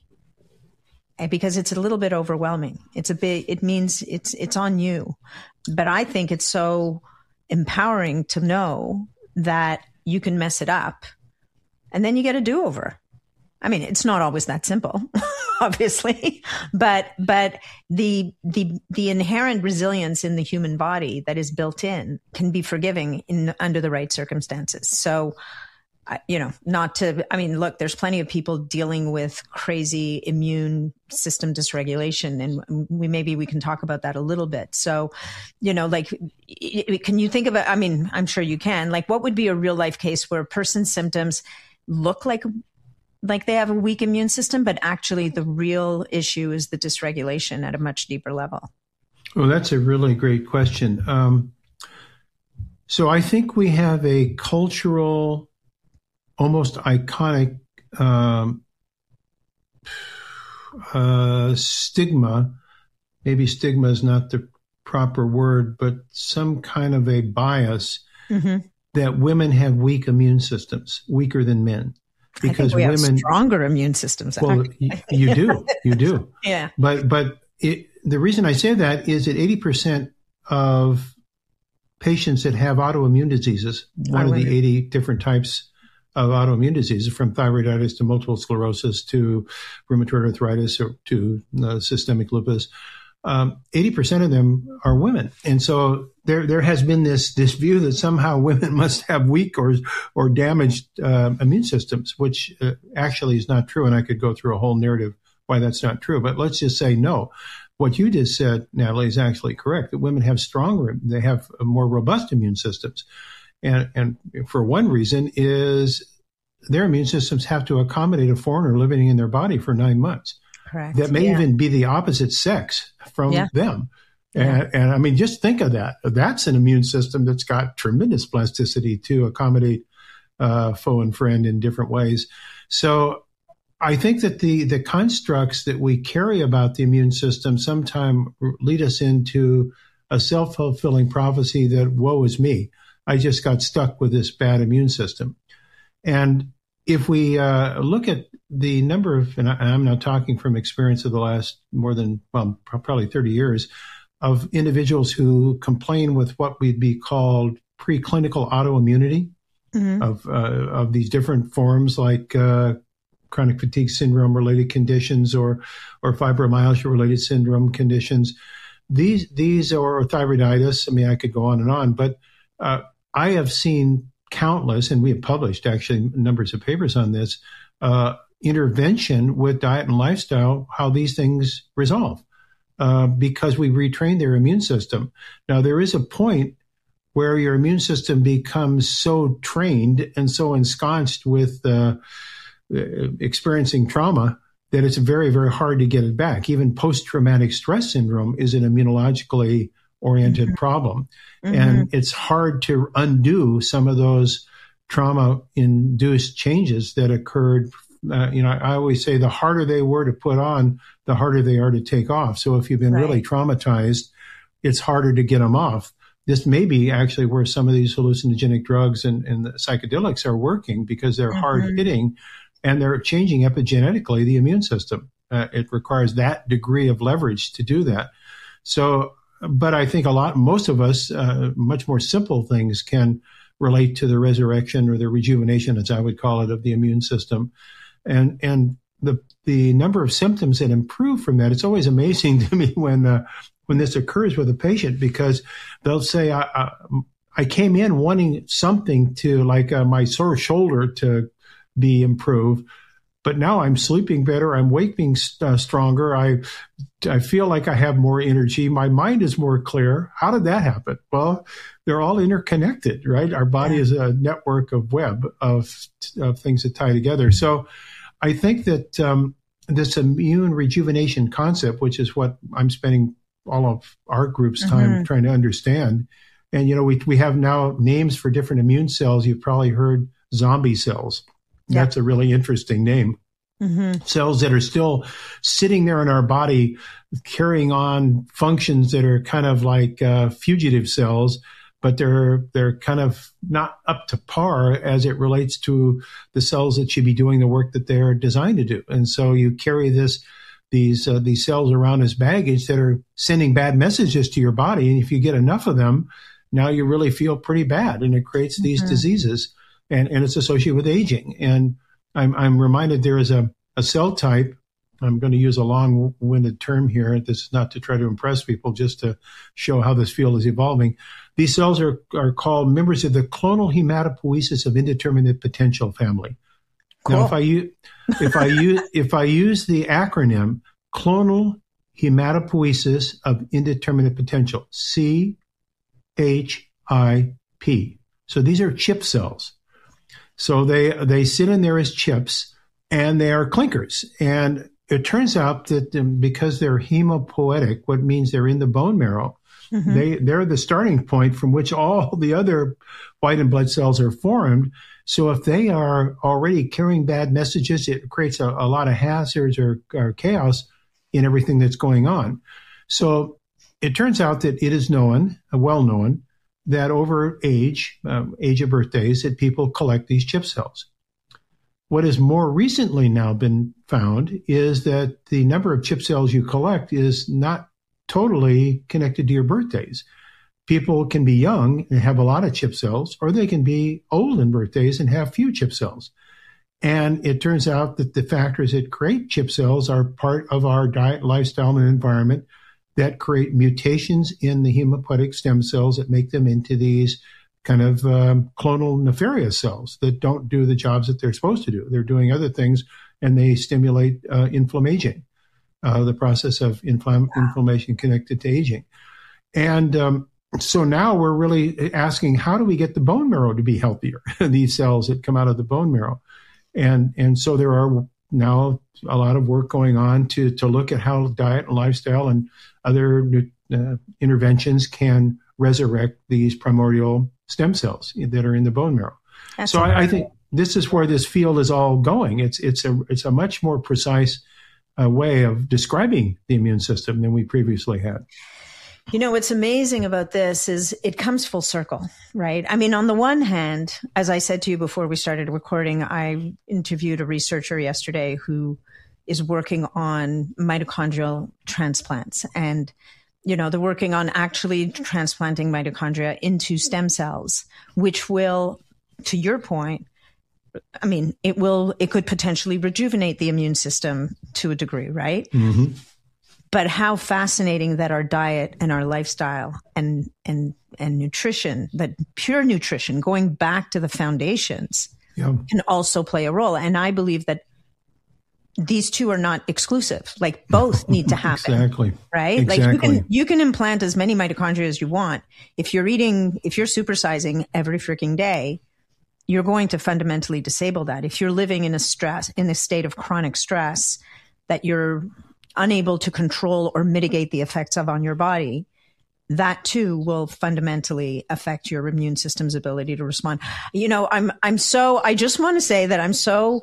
[SPEAKER 1] And because it's a little bit overwhelming. It's a bit, it means it's, it's on you. But I think it's so empowering to know that you can mess it up and then you get a do-over. I mean, it's not always that simple, obviously, but, but the, the, the inherent resilience in the human body that is built in can be forgiving in under the right circumstances. So, you know, not to, I mean, look, there's plenty of people dealing with crazy immune system dysregulation, and we, maybe we can talk about that a little bit. So, you know, like, can you think of it? I mean, I'm sure you can, like, what would be a real life case where a person's symptoms look like, like they have a weak immune system, but actually the real issue is the dysregulation at a much deeper level?
[SPEAKER 2] Well, that's a really great question. Um, so I think we have a cultural, almost iconic um, uh, stigma. Maybe stigma is not the proper word, but some kind of a bias mm-hmm. that women have weak immune systems, weaker than men.
[SPEAKER 1] Because I think we women have stronger immune systems.
[SPEAKER 2] Well, you, you do, you do.
[SPEAKER 1] Yeah.
[SPEAKER 2] But but it, the reason I say that is that eighty percent of patients that have autoimmune diseases, one of the eighty different types of autoimmune diseases, from thyroiditis to multiple sclerosis to rheumatoid arthritis or to uh, systemic lupus, um, eighty percent of them are women. And so there there has been this this view that somehow women must have weak or or damaged uh, immune systems, which uh, actually is not true. And I could go through a whole narrative why that's not true. But let's just say no. What you just said, Natalie, is actually correct, that women have stronger, they have more robust immune systems. And, and for one reason is their immune systems have to accommodate a foreigner living in their body for nine months.
[SPEAKER 1] Correct.
[SPEAKER 2] That may
[SPEAKER 1] yeah.
[SPEAKER 2] even be the opposite sex from
[SPEAKER 1] yeah.
[SPEAKER 2] them.
[SPEAKER 1] Yeah.
[SPEAKER 2] And, and I mean, just think of that. That's an immune system that's got tremendous plasticity to accommodate uh, foe and friend in different ways. So I think that the, the constructs that we carry about the immune system sometimes lead us into a self-fulfilling prophecy that, woe is me, I just got stuck with this bad immune system. And if we uh, look at the number of, and I'm now talking from experience of the last more than, well, probably thirty years, of individuals who complain with what would be called preclinical autoimmunity mm-hmm. of, uh, of these different forms like uh, chronic fatigue syndrome related conditions or, or fibromyalgia related syndrome conditions. These, these or thyroiditis. I mean, I could go on and on, but uh, I have seen countless, and we have published actually numbers of papers on this, uh, intervention with diet and lifestyle, how these things resolve, uh, because we retrain their immune system. Now, there is a point where your immune system becomes so trained and so ensconced with uh, experiencing trauma that it's very, very hard to get it back. Even post-traumatic stress syndrome is an immunologically oriented mm-hmm. problem. Mm-hmm. And it's hard to undo some of those trauma-induced changes that occurred. Uh, you know, I always say the harder they were to put on, the harder they are to take off. So if you've been right. really traumatized, it's harder to get them off. this may be actually where some of these hallucinogenic drugs and, and the psychedelics are working, because they're mm-hmm. hard hitting and they're changing epigenetically the immune system. Uh, it requires that degree of leverage to do that. So, but I think a lot, most of us, uh, much more simple things can relate to the resurrection or the rejuvenation, as I would call it, of the immune system. And, and the, the number of symptoms that improve from that, it's always amazing to me when, uh, when this occurs with a patient, because they'll say, I, I, I came in wanting something to, like uh, my sore shoulder to be improved, but now I'm sleeping better. I'm waking uh, stronger. I, I feel like I have more energy. My mind is more clear. How did that happen? Well, they're all interconnected, right? Our body yeah. is a network of web of, of things that tie together. So I think that um, this immune rejuvenation concept, which is what I'm spending all of our group's time mm-hmm. trying to understand. And, you know, we, we have now names for different immune cells. You've probably heard zombie cells. Yep. That's a really interesting name. Mm-hmm. Cells that are still sitting there in our body, carrying on functions that are kind of like uh, fugitive cells, but they're they're kind of not up to par as it relates to the cells that should be doing the work that they're designed to do. And so you carry this these uh, these cells around as baggage that are sending bad messages to your body, and if you get enough of them, now you really feel pretty bad, and it creates these mm-hmm. diseases. And, and it's associated with aging. And I'm, I'm reminded there is a, a cell type. I'm going to use a long-winded term here. This is not to try to impress people, just to show how this field is evolving. These cells are, are called members of the clonal hematopoiesis of indeterminate potential family. Cool. Now, if I use, if I use, if I use the acronym clonal hematopoiesis of indeterminate potential, C H I P. So these are chip cells. So they, they sit in there as chips, and they are clinkers. And it turns out that um, because they're hemopoietic, what means they're in the bone marrow, mm-hmm. they, they're the starting point from which all the other white and blood cells are formed. So if they are already carrying bad messages, it creates a, a lot of hazards or, or chaos in everything that's going on. So it turns out that it is known, well known, that over age, um, age of birthdays, that people collect these chip cells. What has more recently now been found is that the number of chip cells you collect is not totally connected to your birthdays. People can be young and have a lot of chip cells, or they can be old in birthdays and have few chip cells. And it turns out that the factors that create chip cells are part of our diet, lifestyle, and environment that create mutations in the hemopoietic stem cells that make them into these kind of um, clonal nefarious cells that don't do the jobs that they're supposed to do. They're doing other things, and they stimulate uh, inflammation, uh, the process of infl- inflammation connected to aging. And um, so now we're really asking, how do we get the bone marrow to be healthier, these cells that come out of the bone marrow? And, and so there are now a lot of work going on to, to look at how diet and lifestyle and other uh, interventions can resurrect these primordial stem cells that are in the bone marrow. That's so I, I think this is where this field is all going. It's it's a it's a much more precise uh, way of describing the immune system than we previously had.
[SPEAKER 1] You know, what's amazing about this is it comes full circle, right? I mean, on the one hand, as I said to you before we started recording, I interviewed a researcher yesterday who is working on mitochondrial transplants. And, you know, they're working on actually transplanting mitochondria into stem cells, which will, to your point, I mean, it will, it could potentially rejuvenate the immune system to a degree, right? Mm-hmm. But how fascinating that our diet and our lifestyle and, and, and nutrition, that pure nutrition, going back to the foundations, yeah. can also play a role. And I believe that these two are not exclusive. Like both need to happen. Exactly. Right? Exactly. Like you can, you can implant as many mitochondria as you want. If you're eating, if you're supersizing every freaking day, you're going to fundamentally disable that. If you're living in a stress, in a state of chronic stress that you're unable to control or mitigate the effects of on your body, that too will fundamentally affect your immune system's ability to respond. You know, I'm, I'm so, I just want to say that I'm so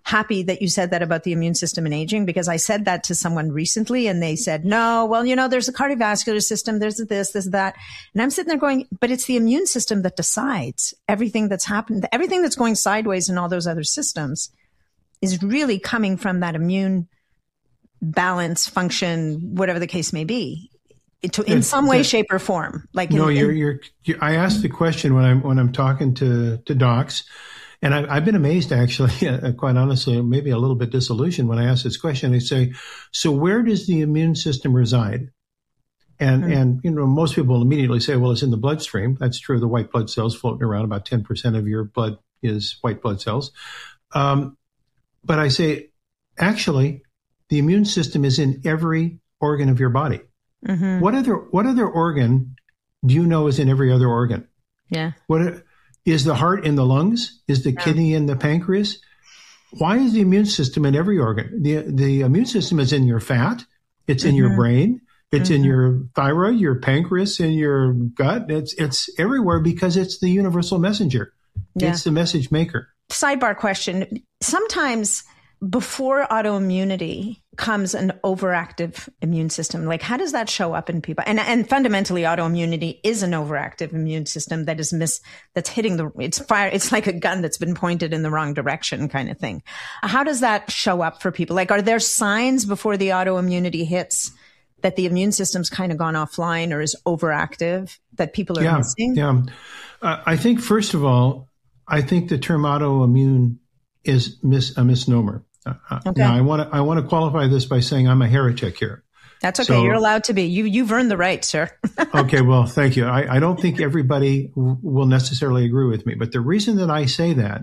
[SPEAKER 1] happy that you said that about the immune system and aging, because I said that to someone recently and they said, no, well, you know, there's a cardiovascular system, there's this, this, that. And I'm sitting there going, but it's the immune system that decides everything that's happened, everything that's going sideways in all those other systems is really coming from that immune balance, function, whatever the case may be. To, in some way, shape, or form. Like
[SPEAKER 2] no,
[SPEAKER 1] in,
[SPEAKER 2] you're, you're, you're. I asked the question when I'm when I'm talking to to docs, and I, I've been amazed actually, uh, quite honestly, maybe a little bit disillusioned when I ask this question. They say, "So where does the immune system reside?" And mm-hmm. and you know, most people immediately say, "Well, it's in the bloodstream." That's true. The white blood cells floating around, about ten percent of your blood is white blood cells. Um, but I say, actually, the immune system is in every organ of your body. Mm-hmm. What other what other organ do you know is in every other organ?
[SPEAKER 1] Yeah.
[SPEAKER 2] What is the heart in the lungs? Is the yeah. kidney in the pancreas? Why is the immune system in every organ? The the immune system is in your fat. It's mm-hmm. in your brain. It's mm-hmm. in your thyroid, your pancreas, in your gut. It's it's everywhere because it's the universal messenger. Yeah. It's the message maker.
[SPEAKER 1] Sidebar question. Sometimes before autoimmunity comes an overactive immune system. Like, how does that show up in people? And and fundamentally, autoimmunity is an overactive immune system that is miss that's hitting the it's fire. It's like a gun that's been pointed in the wrong direction, kind of thing. How does that show up for people? Like, are there signs before the autoimmunity hits that the immune system's kind of gone offline or is overactive that people are
[SPEAKER 2] yeah,
[SPEAKER 1] missing?
[SPEAKER 2] Yeah, uh, I think first of all, I think the term autoimmune is mis- a misnomer. Uh, okay. Now, I want to I want to qualify this by saying I'm a heretic here.
[SPEAKER 1] That's okay. So, you're allowed to be. You you've earned the right, sir.
[SPEAKER 2] Okay. Well, thank you. I, I don't think everybody w- will necessarily agree with me, but the reason that I say that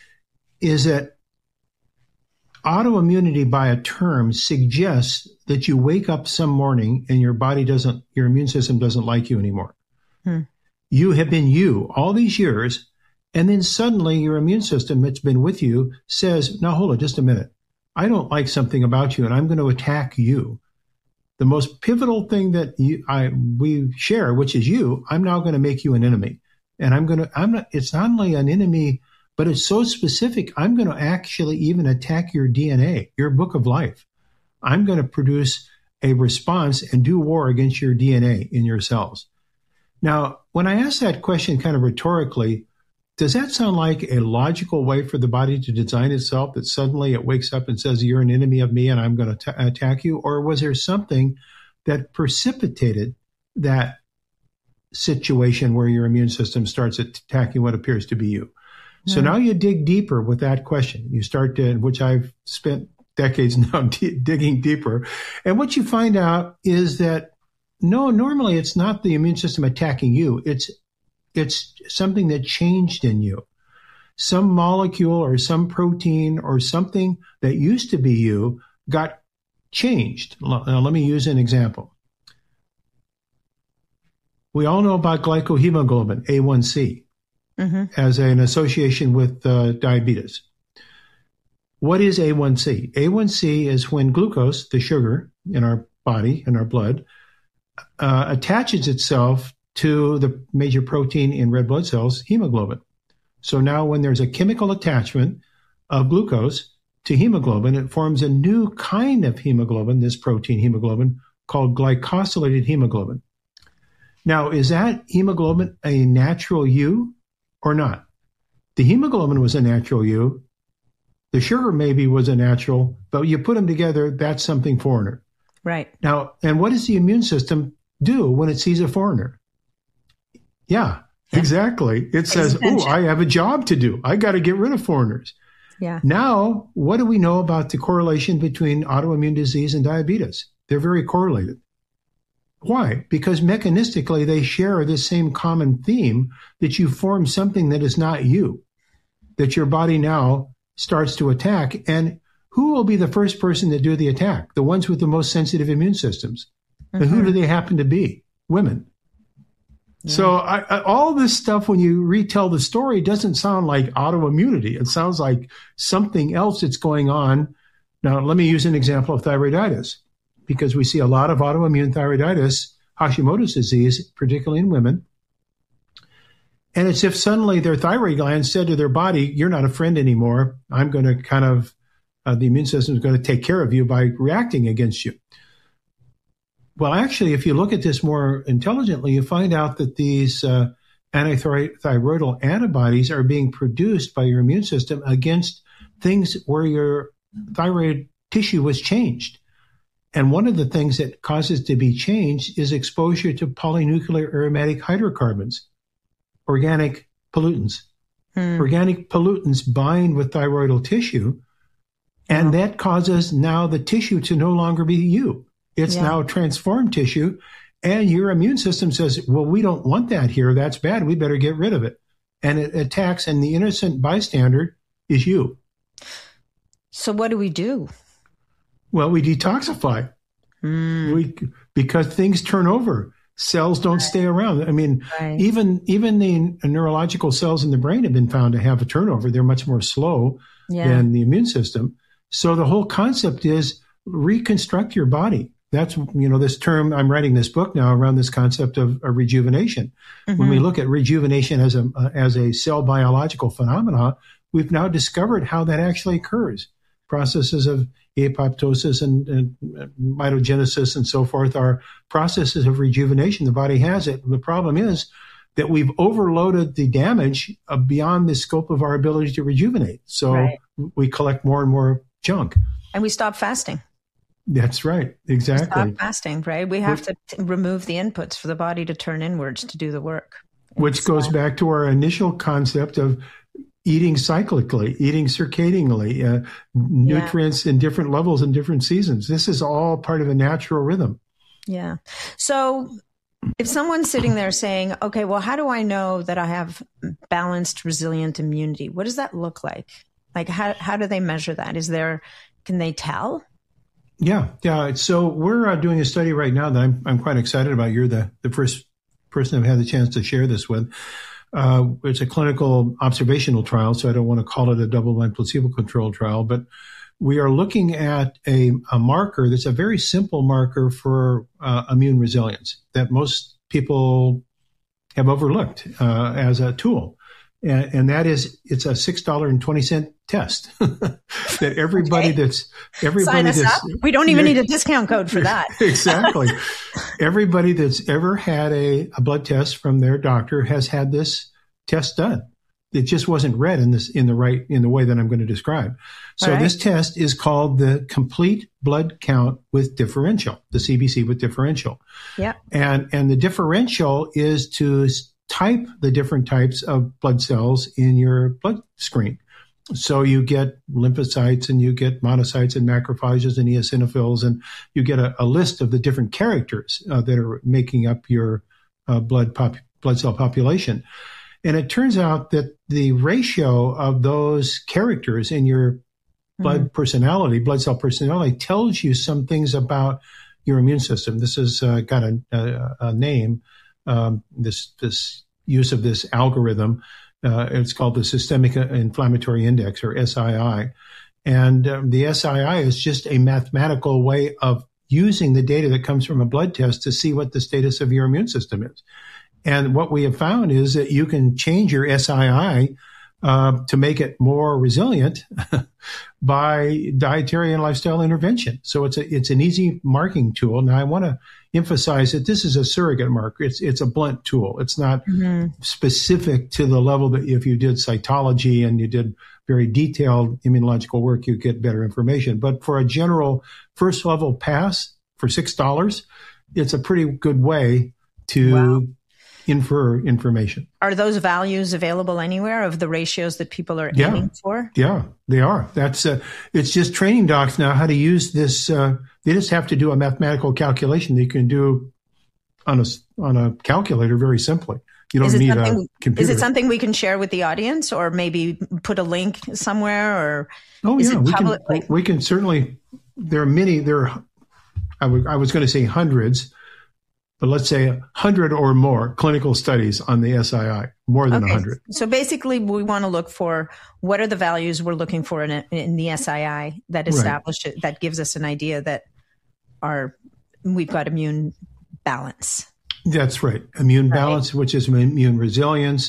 [SPEAKER 2] is that autoimmunity, by a term, suggests that you wake up some morning and your body doesn't, your immune system doesn't like you anymore. Hmm. You have been you all these years. And then suddenly your immune system that's been with you says, now hold on just a minute. I don't like something about you and I'm going to attack you. The most pivotal thing that you, I, we share, which is you, I'm now going to make you an enemy. And I'm going to, I'm not, it's not only an enemy, but it's so specific. I'm going to actually even attack your D N A, your book of life. I'm going to produce a response and do war against your D N A in your cells. Now, when I ask that question kind of rhetorically, does that sound like a logical way for the body to design itself, that suddenly it wakes up and says, you're an enemy of me and I'm going to t- attack you? Or was there something that precipitated that situation where your immune system starts attacking what appears to be you? Mm-hmm. So now you dig deeper with that question. You start to, which I've spent decades now d- digging deeper. And what you find out is that, no, normally it's not the immune system attacking you. It's It's something that changed in you. Some molecule or some protein or something that used to be you got changed. Now, let me use an example. We all know about glycohemoglobin, A one C, mm-hmm. as an association with uh, diabetes. What is A one C? A one C is when glucose, the sugar in our body, in our blood, uh, attaches itself to the major protein in red blood cells, hemoglobin. So now when there's a chemical attachment of glucose to hemoglobin, it forms a new kind of hemoglobin, this protein hemoglobin, called glycosylated hemoglobin. Now, is that hemoglobin a natural U or not? The hemoglobin was a natural U. The sugar maybe was a natural, but you put them together, that's something foreigner.
[SPEAKER 1] Right.
[SPEAKER 2] Now, and what does the immune system do when it sees a foreigner? Yeah, yeah, exactly. It says, oh, I have a job to do. I got to get rid of foreigners.
[SPEAKER 1] Yeah.
[SPEAKER 2] Now, what do we know about the correlation between autoimmune disease and diabetes? They're very correlated. Why? Because mechanistically, they share this same common theme that you form something that is not you, that your body now starts to attack. And who will be the first person to do the attack? The ones with the most sensitive immune systems. Mm-hmm. And who do they happen to be? Women. Yeah. So I, I, all this stuff, when you retell the story, doesn't sound like autoimmunity. It sounds like something else that's going on. Now, let me use an example of thyroiditis, because we see a lot of autoimmune thyroiditis, Hashimoto's disease, particularly in women. And it's if suddenly their thyroid gland said to their body, you're not a friend anymore. I'm going to kind of uh, the immune system is going to take care of you by reacting against you. Well, actually, if you look at this more intelligently, you find out that these uh, antithyroidal antibodies are being produced by your immune system against things where your thyroid tissue was changed. And one of the things that causes to be changed is exposure to polynuclear aromatic hydrocarbons, organic pollutants. Hmm. Organic pollutants bind with thyroidal tissue, and oh. that causes now the tissue to no longer be you. It's yeah. now transformed tissue, and your immune system says, well, we don't want that here. That's bad. We better get rid of it. And it attacks, and the innocent bystander is you.
[SPEAKER 1] So what do we do?
[SPEAKER 2] Well, we detoxify. Mm. We because things turn over. Cells don't right. stay around. I mean, right. even even the neurological cells in the brain have been found to have a turnover. They're much more slow yeah. than the immune system. So the whole concept is reconstruct your body. That's, you know, this term, I'm writing this book now around this concept of, of rejuvenation. Mm-hmm. When we look at rejuvenation as a uh, as a cell biological phenomena, we've now discovered how that actually occurs. Processes of apoptosis and, and mitogenesis and so forth are processes of rejuvenation. The body has it. The problem is that we've overloaded the damage uh, beyond the scope of our ability to rejuvenate. So right. we collect more and more junk.
[SPEAKER 1] And we stop fasting.
[SPEAKER 2] That's right. Exactly.
[SPEAKER 1] Stop fasting, right? We have to t- remove the inputs for the body to turn inwards to do the work.
[SPEAKER 2] Which
[SPEAKER 1] it's,
[SPEAKER 2] goes
[SPEAKER 1] uh,
[SPEAKER 2] back to our initial concept of eating cyclically, eating circadianly, uh, nutrients yeah. in different levels in different seasons. This is all part of a natural rhythm.
[SPEAKER 1] Yeah. So if someone's sitting there saying, okay, well, how do I know that I have balanced, resilient immunity? What does that look like? Like, how, how do they measure that? Is there, can they tell?
[SPEAKER 2] Yeah, yeah. So we're uh, doing a study right now that I'm I'm quite excited about. You're the, the first person I've had the chance to share this with. Uh, it's a clinical observational trial, so I don't want to call it a double-blind placebo-controlled trial, but we are looking at a, a marker that's a very simple marker for uh, immune resilience that most people have overlooked uh, as a tool. And, and that is, it's a six dollars and twenty cents test that everybody okay. that's, everybody
[SPEAKER 1] Sign us
[SPEAKER 2] that's,
[SPEAKER 1] up. We don't even need a discount code for that.
[SPEAKER 2] Exactly. Everybody that's ever had a, a blood test from their doctor has had this test done. It just wasn't read in this, in the right, in the way that I'm going to describe. So right. this test is called the Complete Blood Count with Differential, the C B C with differential.
[SPEAKER 1] Yeah.
[SPEAKER 2] And, and the differential is to type the different types of blood cells in your blood screen. So you get lymphocytes and you get monocytes and macrophages and eosinophils, and you get a, a list of the different characters uh, that are making up your uh, blood pop, blood cell population. And it turns out that the ratio of those characters in your blood mm-hmm. personality, blood cell personality, tells you some things about your immune system. This has uh, got a, a, a name. Um, this this use of this algorithm, uh, it's called the Systemic Inflammatory Index, or S I I. And um, the S I I is just a mathematical way of using the data that comes from a blood test to see what the status of your immune system is. And what we have found is that you can change your S I I uh, to make it more resilient by dietary and lifestyle intervention. So it's a, it's an easy marking tool. Now, I want to emphasize that this is a surrogate marker. It's it's a blunt tool. It's not mm-hmm. specific to the level that if you did cytology and you did very detailed immunological work, you get better information. But for a general first level pass for six dollars, it's a pretty good way to wow. infer information.
[SPEAKER 1] Are those values available anywhere of the ratios that people are
[SPEAKER 2] yeah.
[SPEAKER 1] aiming for?
[SPEAKER 2] Yeah, they are. That's uh, it's just training docs now how to use this. Uh, they just have to do a mathematical calculation they can do on a on a calculator very simply. You don't need a computer.
[SPEAKER 1] Is it something we can share with the audience, or maybe put a link somewhere? Or
[SPEAKER 2] oh
[SPEAKER 1] is
[SPEAKER 2] yeah,
[SPEAKER 1] it
[SPEAKER 2] we
[SPEAKER 1] public,
[SPEAKER 2] can.
[SPEAKER 1] like,
[SPEAKER 2] we can certainly. There are many. There, are, I, w- I was going to say hundreds. But let's say one hundred or more clinical studies on the S I I, more than okay. one hundred.
[SPEAKER 1] So basically, we want to look for what are the values we're looking for in, a, in the S I I that establish right. it, that gives us an idea that our we've got immune balance.
[SPEAKER 2] That's right. Immune right. balance, which is immune resilience.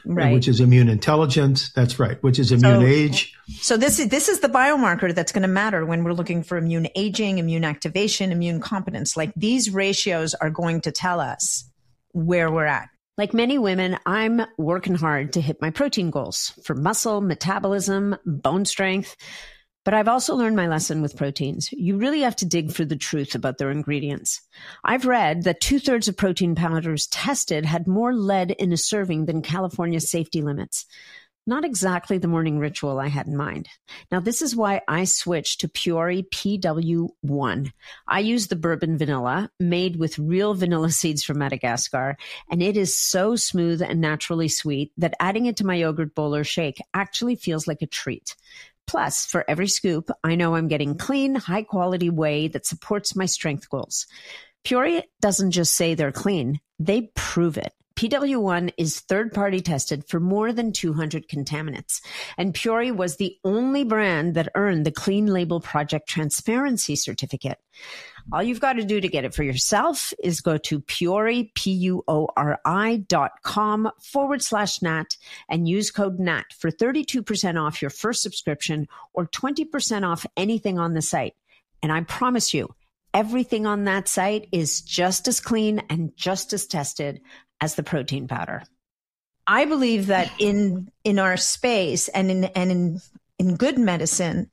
[SPEAKER 1] right.
[SPEAKER 2] which is immune intelligence. That's right, which is immune
[SPEAKER 1] so,
[SPEAKER 2] age.
[SPEAKER 1] So this is this is the biomarker that's going to matter when we're looking for immune aging, immune activation, immune competence. Like these ratios are going to tell us where we're at.
[SPEAKER 3] Like many women, I'm working hard to hit my protein goals for muscle, metabolism, bone strength. But I've also learned my lesson with proteins. You really have to dig for the truth about their ingredients. I've read that two-thirds of protein powders tested had more lead in a serving than California's safety limits. Not exactly the morning ritual I had in mind. Now, this is why I switched to Puori P W one. I use the bourbon vanilla made with real vanilla seeds from Madagascar, and it is so smooth and naturally sweet that adding it to my yogurt bowl or shake actually feels like a treat. Plus, for every scoop, I know I'm getting clean, high-quality whey that supports my strength goals. Puori doesn't just say they're clean, they prove it. P W one is third-party tested for more than two hundred contaminants, and Puori was the only brand that earned the Clean Label Project Transparency Certificate. All you've got to do to get it for yourself is go to Puori, P U O R I dot com forward slash Nat and use code Nat for thirty-two percent off your first subscription or twenty percent off anything on the site. And I promise you, everything on that site is just as clean and just as tested as the protein powder.
[SPEAKER 1] I believe that in in our space and in and in in good medicine,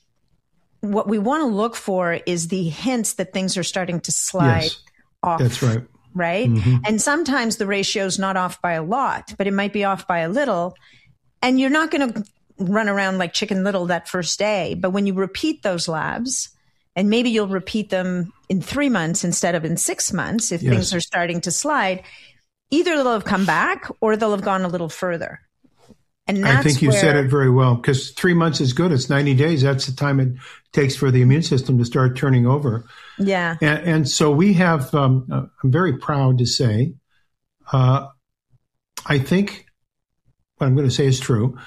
[SPEAKER 1] what we want to look for is the hints that things are starting to slide
[SPEAKER 2] yes,
[SPEAKER 1] off.
[SPEAKER 2] That's right.
[SPEAKER 1] Right? Mm-hmm. And sometimes the ratio is not off by a lot, but it might be off by a little. And you're not going to run around like Chicken Little that first day. But when you repeat those labs, and maybe you'll repeat them in three months instead of in six months, if yes. things are starting to slide, either they'll have come back or they'll have gone a little further. And that's
[SPEAKER 2] I think you
[SPEAKER 1] where,
[SPEAKER 2] said it very well, because three months is good. It's ninety days. That's the time it takes for the immune system to start turning over.
[SPEAKER 1] Yeah.
[SPEAKER 2] And, and so we have, um, uh, I'm very proud to say, uh, I think what I'm going to say is true.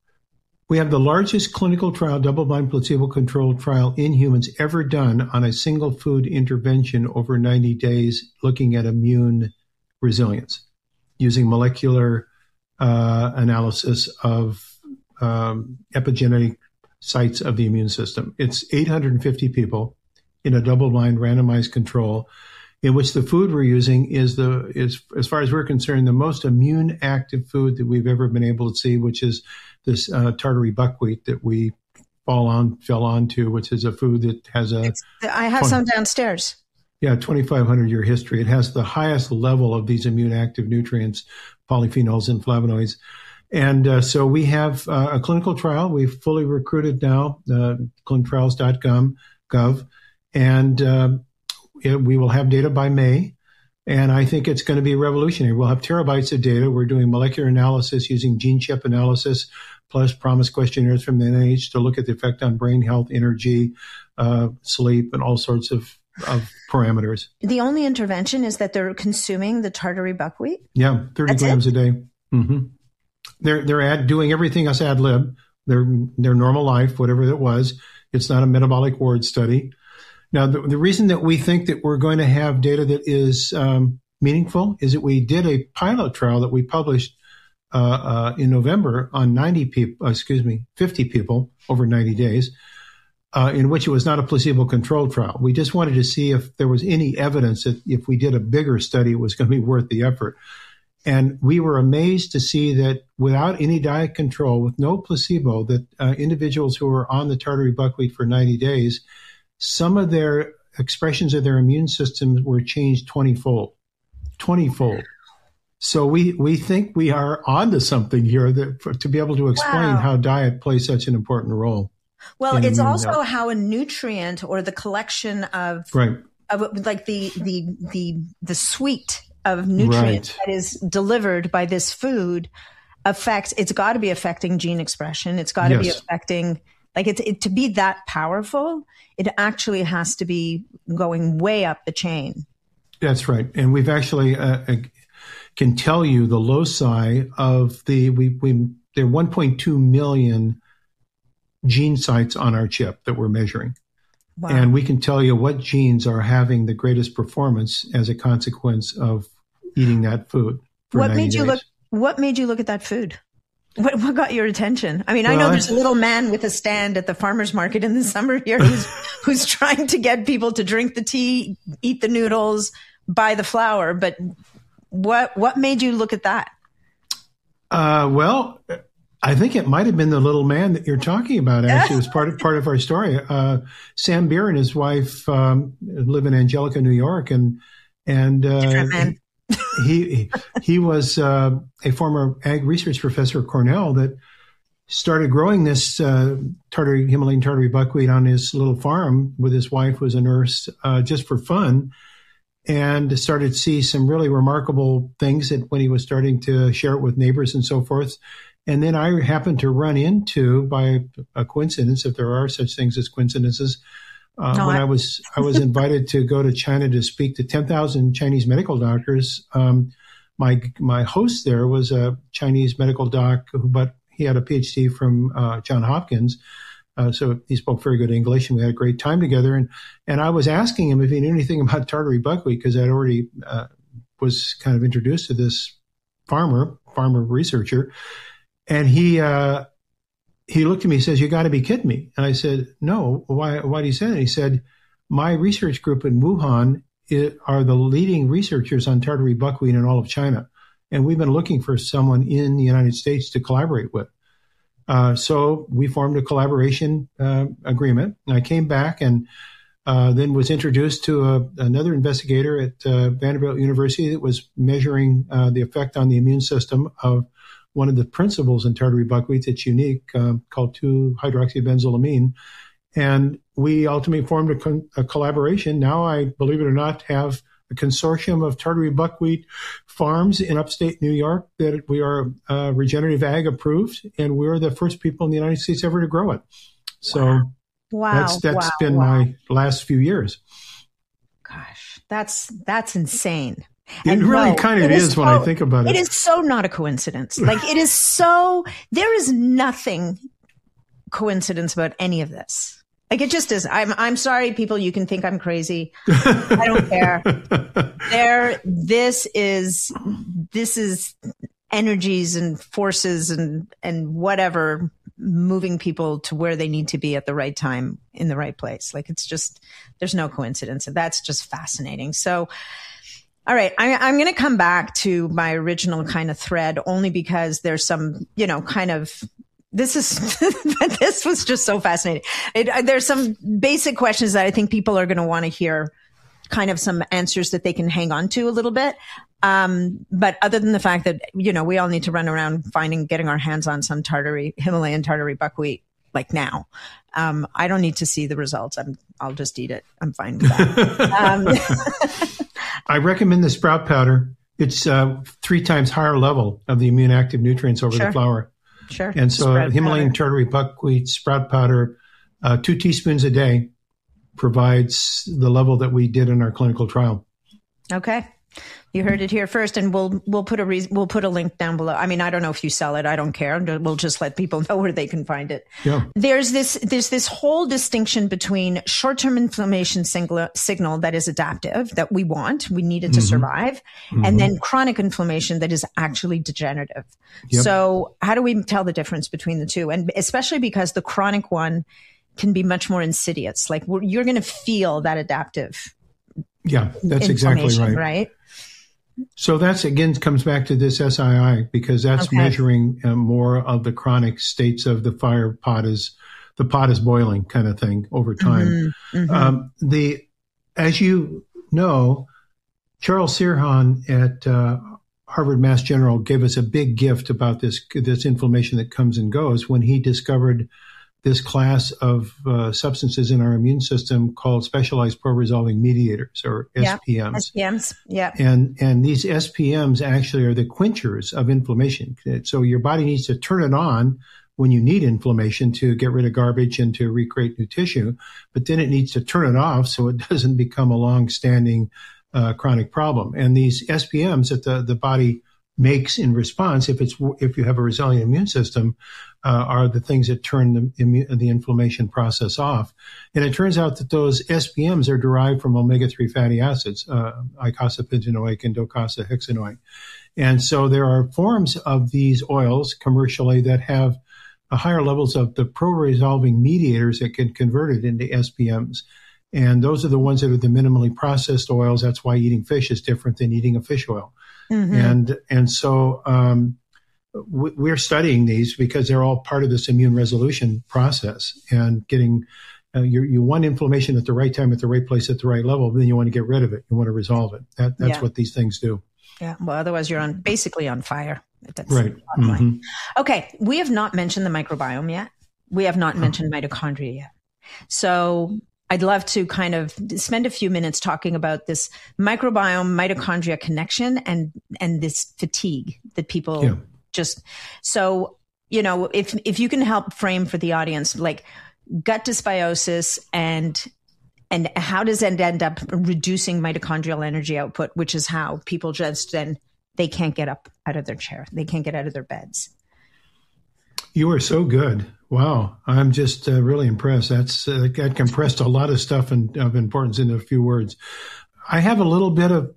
[SPEAKER 2] We have the largest clinical trial, double-blind placebo-controlled trial in humans ever done on a single food intervention over ninety days, looking at immune resilience using molecular uh, analysis of um, epigenetic sites of the immune system. It's eight hundred fifty people in a double-blind randomized control, in which the food we're using is the is, as far as we're concerned, the most immune active food that we've ever been able to see, which is this uh, tartary buckwheat that we fall on fell onto, which is a food that has a.
[SPEAKER 1] It's, I have twenty, some downstairs.
[SPEAKER 2] Yeah, twenty-five hundred year history. It has the highest level of these immune active nutrients, polyphenols and flavonoids. And uh, so we have uh, a clinical trial. We've fully recruited now, uh, clinical trials dot gov, and uh, it, we will have data by May. And I think it's going to be revolutionary. We'll have terabytes of data. We're doing molecular analysis using gene chip analysis, plus promise questionnaires from the N I H to look at the effect on brain health, energy, uh, sleep, and all sorts of of parameters.
[SPEAKER 1] The only intervention is that they're consuming the tartary buckwheat?
[SPEAKER 2] Yeah, thirty That's grams it? a day. Mm-hmm. They're they're ad, doing everything else ad lib, their their normal life, whatever it was. It's not a metabolic ward study. Now, the, the reason that we think that we're going to have data that is um, meaningful is that we did a pilot trial that we published uh, uh, in November on ninety people, uh, excuse me, fifty people over ninety days. Uh, in which it was not a placebo-controlled trial. We just wanted to see if there was any evidence that if we did a bigger study, it was going to be worth the effort. And we were amazed to see that without any diet control, with no placebo, that uh, individuals who were on the tartary buckwheat for ninety days, some of their expressions of their immune systems were changed twenty-fold. twenty-fold. So we, we think we are onto something here that, for, to be able to explain wow. how diet plays such an important role.
[SPEAKER 1] Well, it's also health. how a nutrient or the collection of,
[SPEAKER 2] right.
[SPEAKER 1] of like the, the, the, the suite of nutrients right. that is delivered by this food affects, it's got to be affecting gene expression. It's got to yes. be affecting, like it's, it, to be that powerful, it actually has to be going way up the chain.
[SPEAKER 2] That's right. And we've actually, uh, can tell you the loci of the, we, we, there are one point two million gene sites on our chip that we're measuring. Wow. And we can tell you what genes are having the greatest performance as a consequence of eating that food. For
[SPEAKER 1] what made
[SPEAKER 2] days.
[SPEAKER 1] you look, what made you look at that food? What, what got your attention? I mean, well, I know there's a little man with a stand at the farmer's market in the summer here who's, who's trying to get people to drink the tea, eat the noodles, buy the flour. But what, what made you look at that?
[SPEAKER 2] Uh, well, I think it might have been the little man that you're talking about. Actually, it was part of, part of our story. Uh, Sam Beer and his wife, um, live in Angelica, New York. And, and, uh, he he was uh, a former ag research professor at Cornell that started growing this uh, Tartary, Himalayan Tartary buckwheat on his little farm with his wife, who was a nurse, uh, just for fun, and started to see some really remarkable things that when he was starting to share it with neighbors and so forth. And then I happened to run into, by a coincidence, if there are such things as coincidences, Uh, no, when I, I was I was invited to go to China to speak to ten thousand Chinese medical doctors. Um, my my host there was a Chinese medical doc, who, but he had a P H D from uh, Johns Hopkins, uh, so he spoke very good English, and we had a great time together. And and I was asking him if he knew anything about Tartary buckwheat, because I'd already uh, was kind of introduced to this farmer farmer researcher, and he. Uh, He looked at me and says, "You got to be kidding me." And I said, "No, why, why do you say that?" He said, "My research group in Wuhan it, are the leading researchers on Tartary buckwheat in all of China. And we've been looking for someone in the United States to collaborate with." Uh, so we formed a collaboration uh, agreement. And I came back and uh, then was introduced to a, another investigator at uh, Vanderbilt University that was measuring uh, the effect on the immune system of one of the principles in Tartary buckwheat that's unique, uh, called two hydroxybenzylamine. And we ultimately formed a, con- a collaboration. Now I, believe it or not, have a consortium of Tartary buckwheat farms in upstate New York that we are uh, regenerative ag approved, and we're the first people in the United States ever to grow it. So
[SPEAKER 1] wow. Wow.
[SPEAKER 2] that's that's
[SPEAKER 1] wow.
[SPEAKER 2] been
[SPEAKER 1] wow.
[SPEAKER 2] my last few years.
[SPEAKER 1] Gosh, that's that's insane.
[SPEAKER 2] It
[SPEAKER 1] and
[SPEAKER 2] really
[SPEAKER 1] no,
[SPEAKER 2] kind of
[SPEAKER 1] is
[SPEAKER 2] is
[SPEAKER 1] so,
[SPEAKER 2] when I think about it.
[SPEAKER 1] It is so not a coincidence. Like it is so, there is nothing coincidence about any of this. Like it just is. I'm, I'm sorry, people, you can think I'm crazy. I don't care. There, this is, this is energies and forces and, and whatever moving people to where they need to be at the right time in the right place. Like it's just, there's no coincidence. That's just fascinating. So, all right, I, I'm going to come back to my original kind of thread only because there's some, you know, kind of, this is, this was just so fascinating. It, there's some basic questions that I think people are going to want to hear, kind of some answers that they can hang on to a little bit. Um, but other than the fact that, you know, we all need to run around finding, getting our hands on some Tartary, Himalayan Tartary buckwheat, like now. Um, I don't need to see the results. I'm, I'll just eat it. I'm fine with that. um,
[SPEAKER 2] I recommend the sprout powder. It's uh, three times higher level of the immune active nutrients over
[SPEAKER 1] sure.
[SPEAKER 2] the flour.
[SPEAKER 1] Sure.
[SPEAKER 2] And so
[SPEAKER 1] sprout
[SPEAKER 2] Himalayan
[SPEAKER 1] powder.
[SPEAKER 2] Tartary buckwheat sprout powder, uh, two teaspoons a day, provides the level that we did in our clinical trial.
[SPEAKER 1] Okay. You heard it here first, and we'll we'll put a re- we'll put a link down below. I mean, I don't know if you sell it. I don't care. We'll just let people know where they can find it.
[SPEAKER 2] Yeah.
[SPEAKER 1] There's this there's this whole distinction between short-term inflammation signal, signal that is adaptive, that we want, we need it to mm-hmm. survive, mm-hmm. and then chronic inflammation that is actually degenerative. Yep. So how do we tell the difference between the two? And especially because the chronic one can be much more insidious. Like you're going to feel that adaptive.
[SPEAKER 2] Yeah, that's exactly right.
[SPEAKER 1] Right.
[SPEAKER 2] So that's, again, comes back to this S I I, because that's
[SPEAKER 1] okay.
[SPEAKER 2] measuring uh, more of the chronic states of the fire pot is, the pot is boiling kind of thing over time.
[SPEAKER 1] Mm-hmm. Mm-hmm.
[SPEAKER 2] Um, the, as you know, Charles Sirhan at uh, Harvard Mass General gave us a big gift about this, this inflammation that comes and goes when he discovered this class of uh, substances in our immune system called specialized pro-resolving mediators, or S P Ms.
[SPEAKER 1] S P Ms, yeah.
[SPEAKER 2] And and these S P Ms actually are the quenchers of inflammation. So your body needs to turn it on when you need inflammation to get rid of garbage and to recreate new tissue, but then it needs to turn it off so it doesn't become a long-standing uh, chronic problem. And these S P Ms that the, the body makes in response, if it's if you have a resilient immune system, uh, are the things that turn the immu- the inflammation process off. And it turns out that those S P Ms are derived from omega three fatty acids, uh, icosapentaenoic and docosahexaenoic. And so there are forms of these oils commercially that have uh, higher levels of the pro-resolving mediators that can convert it into S P Ms. And those are the ones that are the minimally processed oils. That's why eating fish is different than eating a fish oil. Mm-hmm. And and so um, we're studying these because they're all part of this immune resolution process and getting uh, you, you want inflammation at the right time, at the right place, at the right level. Then you want to get rid of it. You want to resolve it. That, that's yeah. what these things do.
[SPEAKER 1] Yeah. Well, otherwise you're on basically on fire. That's
[SPEAKER 2] right. Mm-hmm.
[SPEAKER 1] Okay. We have not mentioned the microbiome yet. We have not mentioned mitochondria yet. So I'd love to kind of spend a few minutes talking about this microbiome mitochondria connection and, and this fatigue that people yeah. just, so, you know, if, if you can help frame for the audience, like gut dysbiosis and, and how does it end up reducing mitochondrial energy output, which is how people just then, they can't get up out of their chair. They can't get out of their beds.
[SPEAKER 2] You are so good. Wow. I'm just uh, really impressed. That's uh, that compressed a lot of stuff and of importance into a few words. I have a little bit of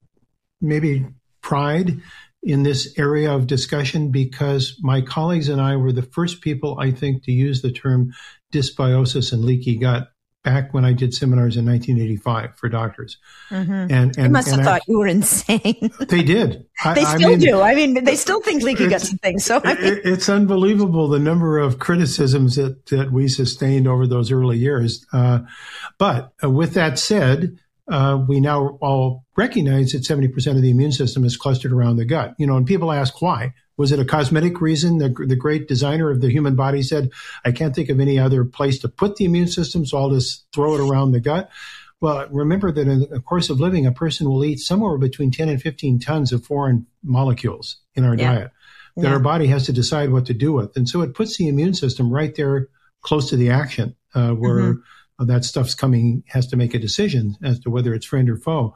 [SPEAKER 2] maybe pride in this area of discussion because my colleagues and I were the first people, I think, to use the term dysbiosis and leaky gut back when I did seminars in nineteen eighty-five for doctors.
[SPEAKER 1] Mm-hmm. And, and they must have and thought I, you were insane.
[SPEAKER 2] They did.
[SPEAKER 1] I, they still I mean, do. I mean, they still think leaky gut's a thing. So I mean.
[SPEAKER 2] It's unbelievable the number of criticisms that, that we sustained over those early years. Uh, but uh, with that said, uh, we now all recognize that seventy percent of the immune system is clustered around the gut. You know, and people ask why. Was it a cosmetic reason? The, the great designer of the human body said, I can't think of any other place to put the immune system, so I'll just throw it around the gut. Well, remember that in the course of living, a person will eat somewhere between ten and fifteen tons of foreign molecules in our yeah. diet that yeah. our body has to decide what to do with. And so it puts the immune system right there close to the action uh, where mm-hmm. that stuff's coming, has to make a decision as to whether it's friend or foe.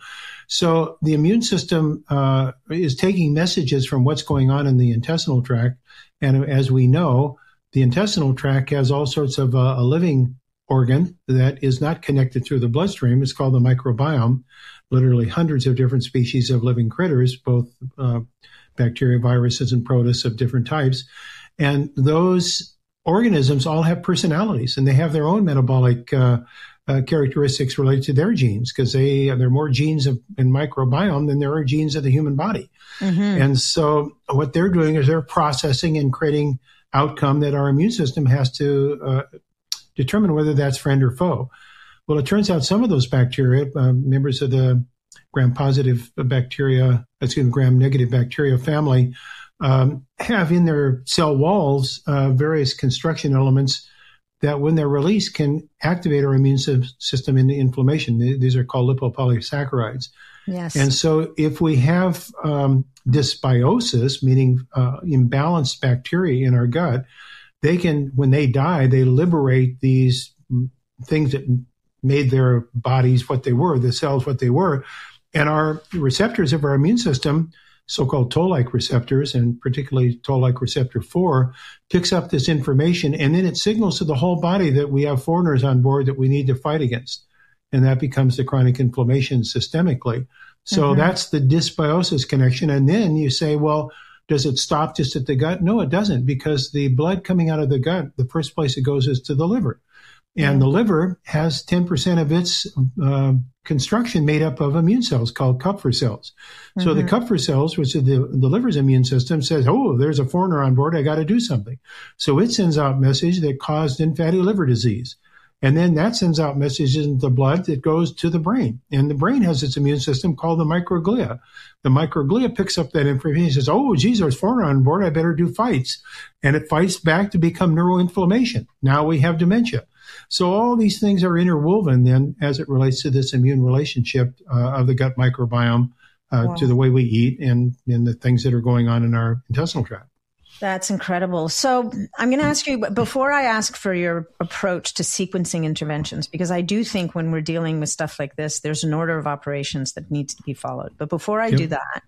[SPEAKER 2] So the immune system uh, is taking messages from what's going on in the intestinal tract. And as we know, the intestinal tract has all sorts of uh, a living organ that is not connected through the bloodstream. It's called the microbiome, literally hundreds of different species of living critters, both uh, bacteria, viruses, and protists of different types. And those organisms all have personalities, and they have their own metabolic uh, uh, characteristics related to their genes, because they there are more genes of, in microbiome than there are genes of the human body. Mm-hmm. And so what they're doing is they're processing and creating outcome that our immune system has to uh, determine whether that's friend or foe. Well, it turns out some of those bacteria, uh, members of the gram-positive bacteria, excuse me, gram-negative bacteria family, um, have in their cell walls uh, various construction elements that, when they're released, can activate our immune system into inflammation. These are called lipopolysaccharides.
[SPEAKER 1] Yes.
[SPEAKER 2] And so if we have um, dysbiosis, meaning uh, imbalanced bacteria in our gut, they can, when they die, they liberate these things that made their bodies what they were, the cells what they were. And our receptors of our immune system, so-called toll-like receptors, and particularly toll-like receptor four, picks up this information, and then it signals to the whole body that we have foreigners on board that we need to fight against. And that becomes the chronic inflammation systemically. So mm-hmm. that's the dysbiosis connection. And then you say, well, does it stop just at the gut? No, it doesn't, because the blood coming out of the gut, the first place it goes is to the liver. And the liver has ten percent of its uh, construction made up of immune cells called Kupffer cells. Mm-hmm. So the Kupffer cells, which is the, the liver's immune system, says, oh, there's a foreigner on board, I got to do something. So it sends out message that caused fatty liver disease. And then that sends out messages in the blood that goes to the brain. And the brain has its immune system called the microglia. The microglia picks up that information and says, oh, geez, there's foreigner on board, I better do fights. And it fights back to become neuroinflammation. Now we have dementia. So all these things are interwoven then as it relates to this immune relationship uh, of the gut microbiome uh, wow. to the way we eat and, and the things that are going on in our intestinal tract.
[SPEAKER 1] That's incredible. So I'm going to ask you, before I ask for your approach to sequencing interventions, because I do think when we're dealing with stuff like this, there's an order of operations that needs to be followed. But before I yep. do that,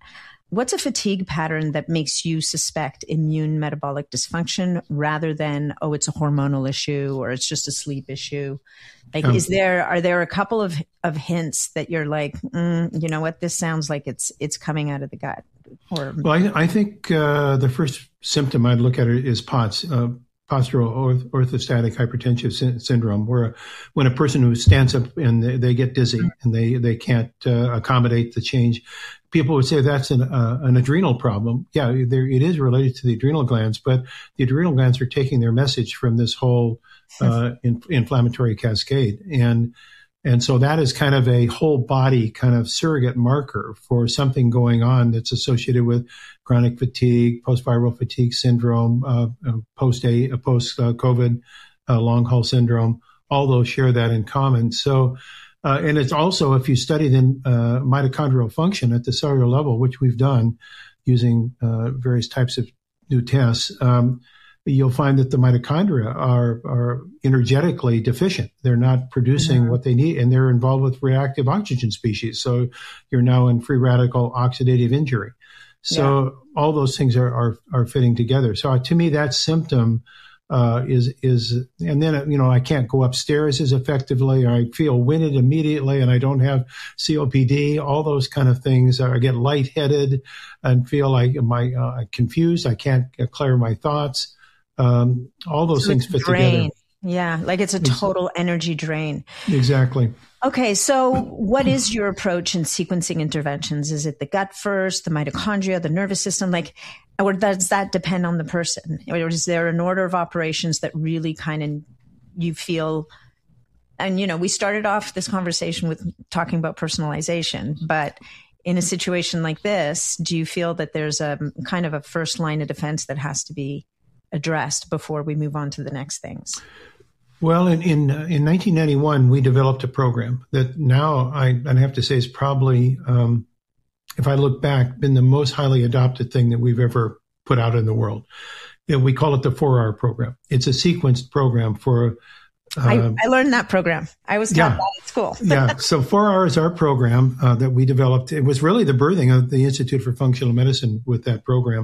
[SPEAKER 1] what's a fatigue pattern that makes you suspect immune metabolic dysfunction rather than, oh, it's a hormonal issue or it's just a sleep issue? Like, um, is there, are there a couple of, of hints that you're like, mm, you know what, this sounds like it's, it's coming out of the gut? Or,
[SPEAKER 2] well, I, I think uh, the first symptom I'd look at is P O T S, uh, postural orth- orthostatic hypertensive sy- syndrome, where when a person who stands up and they, they get dizzy and they, they can't uh, accommodate the change, people would say that's an, uh, an adrenal problem. Yeah, there, it is related to the adrenal glands, but the adrenal glands are taking their message from this whole uh, in, inflammatory cascade. And And so that is kind of a whole body kind of surrogate marker for something going on that's associated with chronic fatigue, post-viral fatigue syndrome, uh, post a post uh, COVID uh, long haul syndrome. All those share that in common. So, uh, and it's also, if you study the uh, mitochondrial function at the cellular level, which we've done using uh, various types of new tests, um, you'll find that the mitochondria are, are energetically deficient. They're not producing mm-hmm. what they need, and they're involved with reactive oxygen species. So you're now in free radical oxidative injury. So yeah. all those things are, are, are fitting together. So to me, that symptom uh, is, is, and then, you know, I can't go upstairs as effectively. I feel winded immediately and I don't have C O P D, all those kind of things. I get lightheaded and feel like my, uh, confused. I can't clear my thoughts. Um, all those so things fit
[SPEAKER 1] drain.
[SPEAKER 2] together.
[SPEAKER 1] Yeah, like it's a total energy drain.
[SPEAKER 2] Exactly.
[SPEAKER 1] Okay, so what is your approach in sequencing interventions? Is it the gut first, the mitochondria, the nervous system? Like, or does that depend on the person? Or is there an order of operations that really kind of you feel? And, you know, we started off this conversation with talking about personalization, but in a situation like this, do you feel that there's a kind of a first line of defense that has to be addressed before we move on to the next things?
[SPEAKER 2] Well, in in, uh, in nineteen ninety-one, we developed a program that now I I have to say is probably, um, if I look back, been the most highly adopted thing that we've ever put out in the world. You know, we call it the four R program. It's a sequenced program for. Uh,
[SPEAKER 1] I, I learned that program. I was taught
[SPEAKER 2] yeah,
[SPEAKER 1] that at school.
[SPEAKER 2] yeah. So four R is our program uh, that we developed. It was really the birthing of the Institute for Functional Medicine with that program.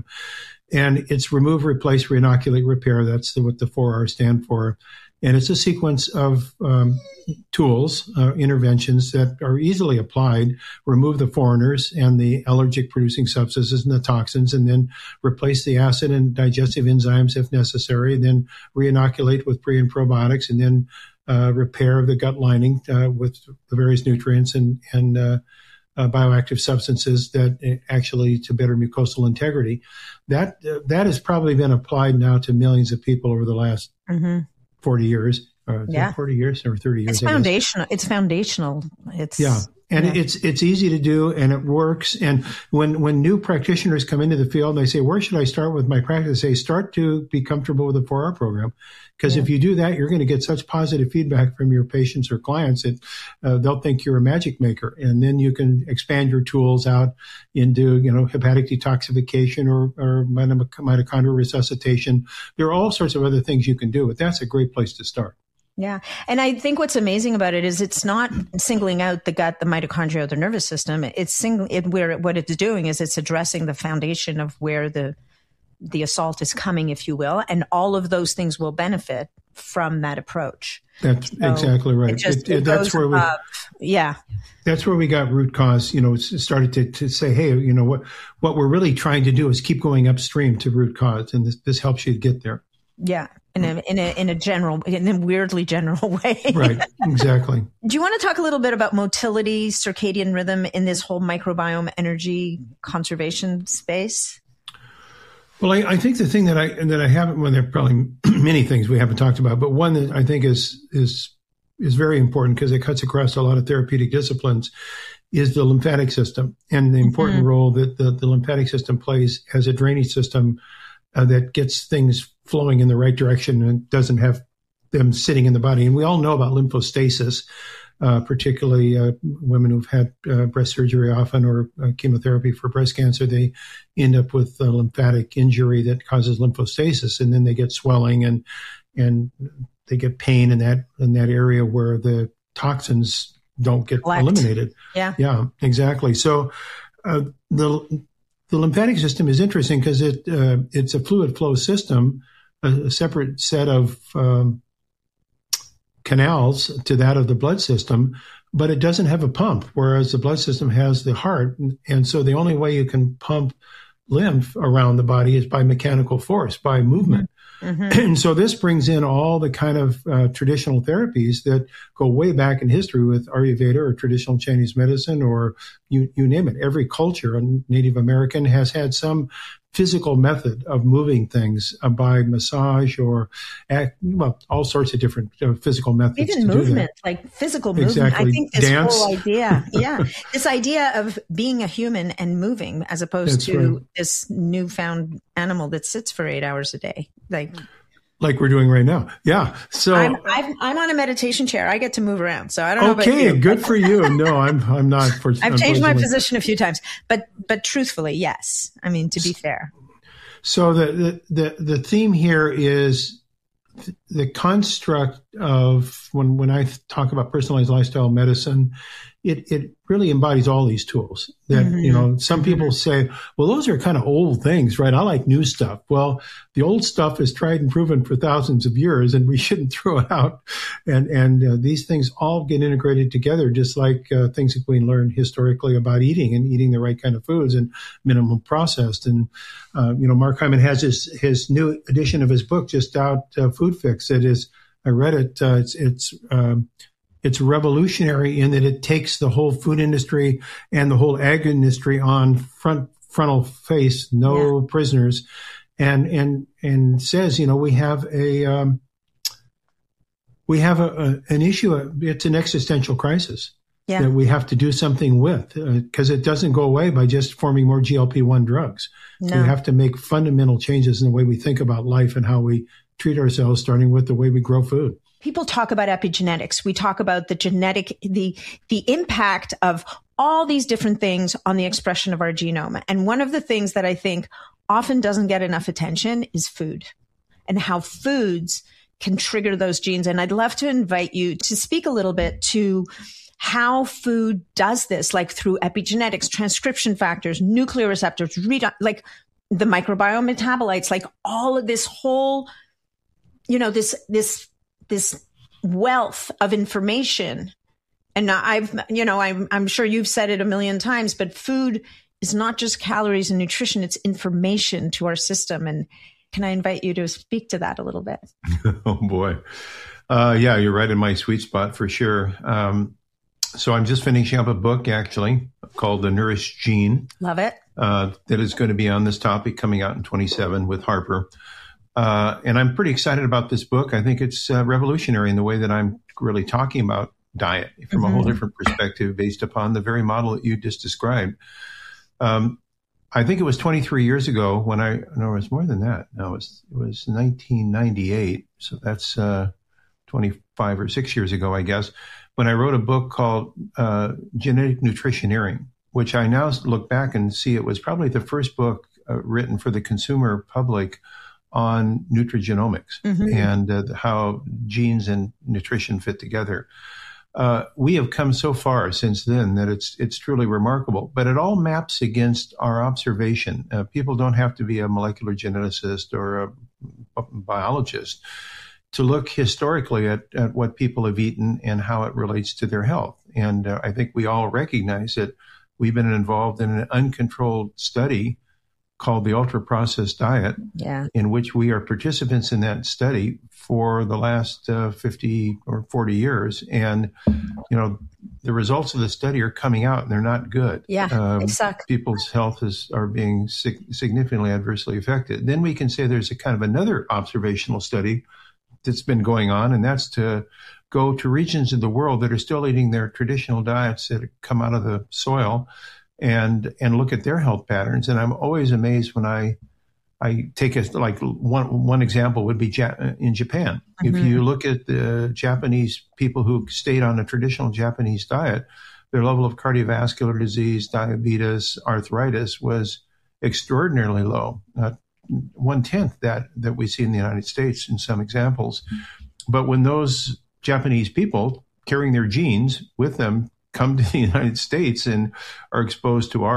[SPEAKER 2] And it's remove, replace, reinoculate, repair. That's the, what the four R stand for. And it's a sequence of um, tools, uh, interventions that are easily applied, remove the foreigners and the allergic producing substances and the toxins, and then replace the acid and digestive enzymes if necessary, and then reinoculate with pre and probiotics, and then uh, repair the gut lining uh, with the various nutrients and, and uh, Uh, bioactive substances that actually to better mucosal integrity. That uh, that has probably been applied now to millions of people over the last mm-hmm. forty years. Uh, yeah, forty years or thirty years.
[SPEAKER 1] It's foundational. It's foundational. It's
[SPEAKER 2] yeah, and
[SPEAKER 1] yeah.
[SPEAKER 2] it's it's easy to do and it works. And when when new practitioners come into the field, and they say, "Where should I start with my practice?" They say, "Start to be comfortable with the four R program." Because yeah. if you do that, you're going to get such positive feedback from your patients or clients that uh, they'll think you're a magic maker. And then you can expand your tools out into, you know, hepatic detoxification or, or mitochondrial resuscitation. There are all sorts of other things you can do, but that's a great place to start.
[SPEAKER 1] Yeah. And I think what's amazing about it is it's not singling out the gut, the mitochondria, or the nervous system. It's sing- it, where what it's doing is it's addressing the foundation of where the the assault is coming, if you will, and all of those things will benefit from that approach.
[SPEAKER 2] That's so exactly right.
[SPEAKER 1] It just,
[SPEAKER 2] it, it,
[SPEAKER 1] it
[SPEAKER 2] that's where we,
[SPEAKER 1] up. yeah.
[SPEAKER 2] That's where we got root cause. You know, it started to, to say, hey, you know, what what we're really trying to do is keep going upstream to root cause, and this this helps you get there.
[SPEAKER 1] Yeah, in a in a in a general, in a weirdly general way.
[SPEAKER 2] Right. Exactly.
[SPEAKER 1] Do you want to talk a little bit about motility, circadian rhythm in this whole microbiome energy conservation space?
[SPEAKER 2] Well, I, I think the thing that I that I haven't, well, there are probably many things we haven't talked about, but one that I think is is is very important because it cuts across a lot of therapeutic disciplines is the lymphatic system and the important mm-hmm. role that the, the lymphatic system plays as a drainage system uh, that gets things flowing in the right direction and doesn't have them sitting in the body. And we all know about lymphostasis. Uh, particularly uh, women who've had uh, breast surgery often or uh, chemotherapy for breast cancer, they end up with a lymphatic injury that causes lymphostasis, and then they get swelling and and they get pain in that in that area where the toxins don't get
[SPEAKER 1] Collect.
[SPEAKER 2] eliminated.
[SPEAKER 1] Yeah,
[SPEAKER 2] yeah, exactly. So uh, the the lymphatic system is interesting because it uh, it's a fluid flow system, a, a separate set of um, canals to that of the blood system, but it doesn't have a pump, whereas the blood system has the heart. And, and so the only way you can pump lymph around the body is by mechanical force, by movement. Mm-hmm. And so this brings in all the kind of uh, traditional therapies that go way back in history with Ayurveda or traditional Chinese medicine, or you, you name it. Every culture, Native American, has had some physical method of moving things uh, by massage or act, well, all sorts of different uh, physical methods.
[SPEAKER 3] Even
[SPEAKER 2] to
[SPEAKER 3] movement,
[SPEAKER 2] do
[SPEAKER 3] like physical movement.
[SPEAKER 2] Exactly.
[SPEAKER 3] I think this
[SPEAKER 2] Dance.
[SPEAKER 3] whole idea, yeah, this idea of being a human and moving as opposed
[SPEAKER 2] That's
[SPEAKER 3] to
[SPEAKER 2] right.
[SPEAKER 3] this newfound animal that sits for eight hours a day. Like,
[SPEAKER 2] like we're doing right now. Yeah. So
[SPEAKER 3] I'm, I'm, I'm on a meditation chair. I get to move around. So I don't know about
[SPEAKER 2] okay,
[SPEAKER 3] you.
[SPEAKER 2] good for you. No, I'm I'm not. For,
[SPEAKER 3] I've changed my
[SPEAKER 2] unfortunately.
[SPEAKER 3] position a few times, but but truthfully, yes. I mean, to be fair.
[SPEAKER 2] So the, the, the, the theme here is the construct of when, when I talk about personalized lifestyle medicine, it, it really embodies all these tools that, mm-hmm. you know, some people say, well, those are kind of old things, right? I like new stuff. Well, the old stuff is tried and proven for thousands of years, and we shouldn't throw it out. And, and uh, these things all get integrated together, just like uh, things that we learned historically about eating and eating the right kind of foods and minimum processed. And, uh, you know, Mark Hyman has his, his new edition of his book just out, uh, Food Fix. It is, I read it. Uh, it's, it's, um, It's revolutionary in that it takes the whole food industry and the whole ag industry on front frontal face, no yeah. prisoners, and and and says, you know, we have a um, we have a, a an issue. It's an existential crisis yeah. that we have to do something with, because uh, it doesn't go away by just forming more G L P one drugs. No. We have to make fundamental changes in the way we think about life and how we treat ourselves, starting with the way we grow food.
[SPEAKER 3] People talk about epigenetics. We talk about the genetic, the, the impact of all these different things on the expression of our genome. And one of the things that I think often doesn't get enough attention is food and how foods can trigger those genes. And I'd love to invite you to speak a little bit to how food does this, like through epigenetics, transcription factors, nuclear receptors, read, like the microbiome metabolites, like all of this whole, you know, this, this, this wealth of information. And I've, you know, I'm, I'm sure you've said it a million times, but food is not just calories and nutrition, it's information to our system. And can I invite you to speak to that a little bit?
[SPEAKER 2] Oh boy. Uh, yeah, you're right in my sweet spot for sure. Um, so I'm just finishing up a book actually called The Nourished Gene.
[SPEAKER 3] Love it.
[SPEAKER 2] Uh, that is going to be on this topic, coming out in twenty-seven with Harper. Uh, and I'm pretty excited about this book. I think it's uh, revolutionary in the way that I'm really talking about diet from mm-hmm. a whole different perspective based upon the very model that you just described. Um, I think it was twenty-three years ago when I, no, it was more than that. No, it was, it was nineteen ninety-eight. So that's uh, twenty-five or six years ago, I guess, when I wrote a book called uh, Genetic Nutritioneering, which I now look back and see it was probably the first book uh, written for the consumer public on nutrigenomics mm-hmm. and uh, how genes and nutrition fit together. Uh, we have come so far since then that it's it's truly remarkable. But it all maps against our observation. Uh, people don't have to be a molecular geneticist or a, a biologist to look historically at, at what people have eaten and how it relates to their health. And uh, I think we all recognize that we've been involved in an uncontrolled study called the ultra-processed diet,
[SPEAKER 3] yeah.
[SPEAKER 2] in which we are participants in that study for the last uh, fifty or forty years. And, you know, the results of the study are coming out and they're not good.
[SPEAKER 3] Yeah,
[SPEAKER 2] um,
[SPEAKER 3] they suck.
[SPEAKER 2] People's health is are being sig- significantly adversely affected. Then we can say there's a kind of another observational study that's been going on, and that's to go to regions of the world that are still eating their traditional diets that come out of the soil and and look at their health patterns. And I'm always amazed when I I take a, like one one example would be ja- in Japan. Mm-hmm. If you look at the Japanese people who stayed on a traditional Japanese diet, their level of cardiovascular disease, diabetes, arthritis was extraordinarily low, uh, one-tenth that, that we see in the United States in some examples. But when those Japanese people carrying their genes with them come to the United States and are exposed to our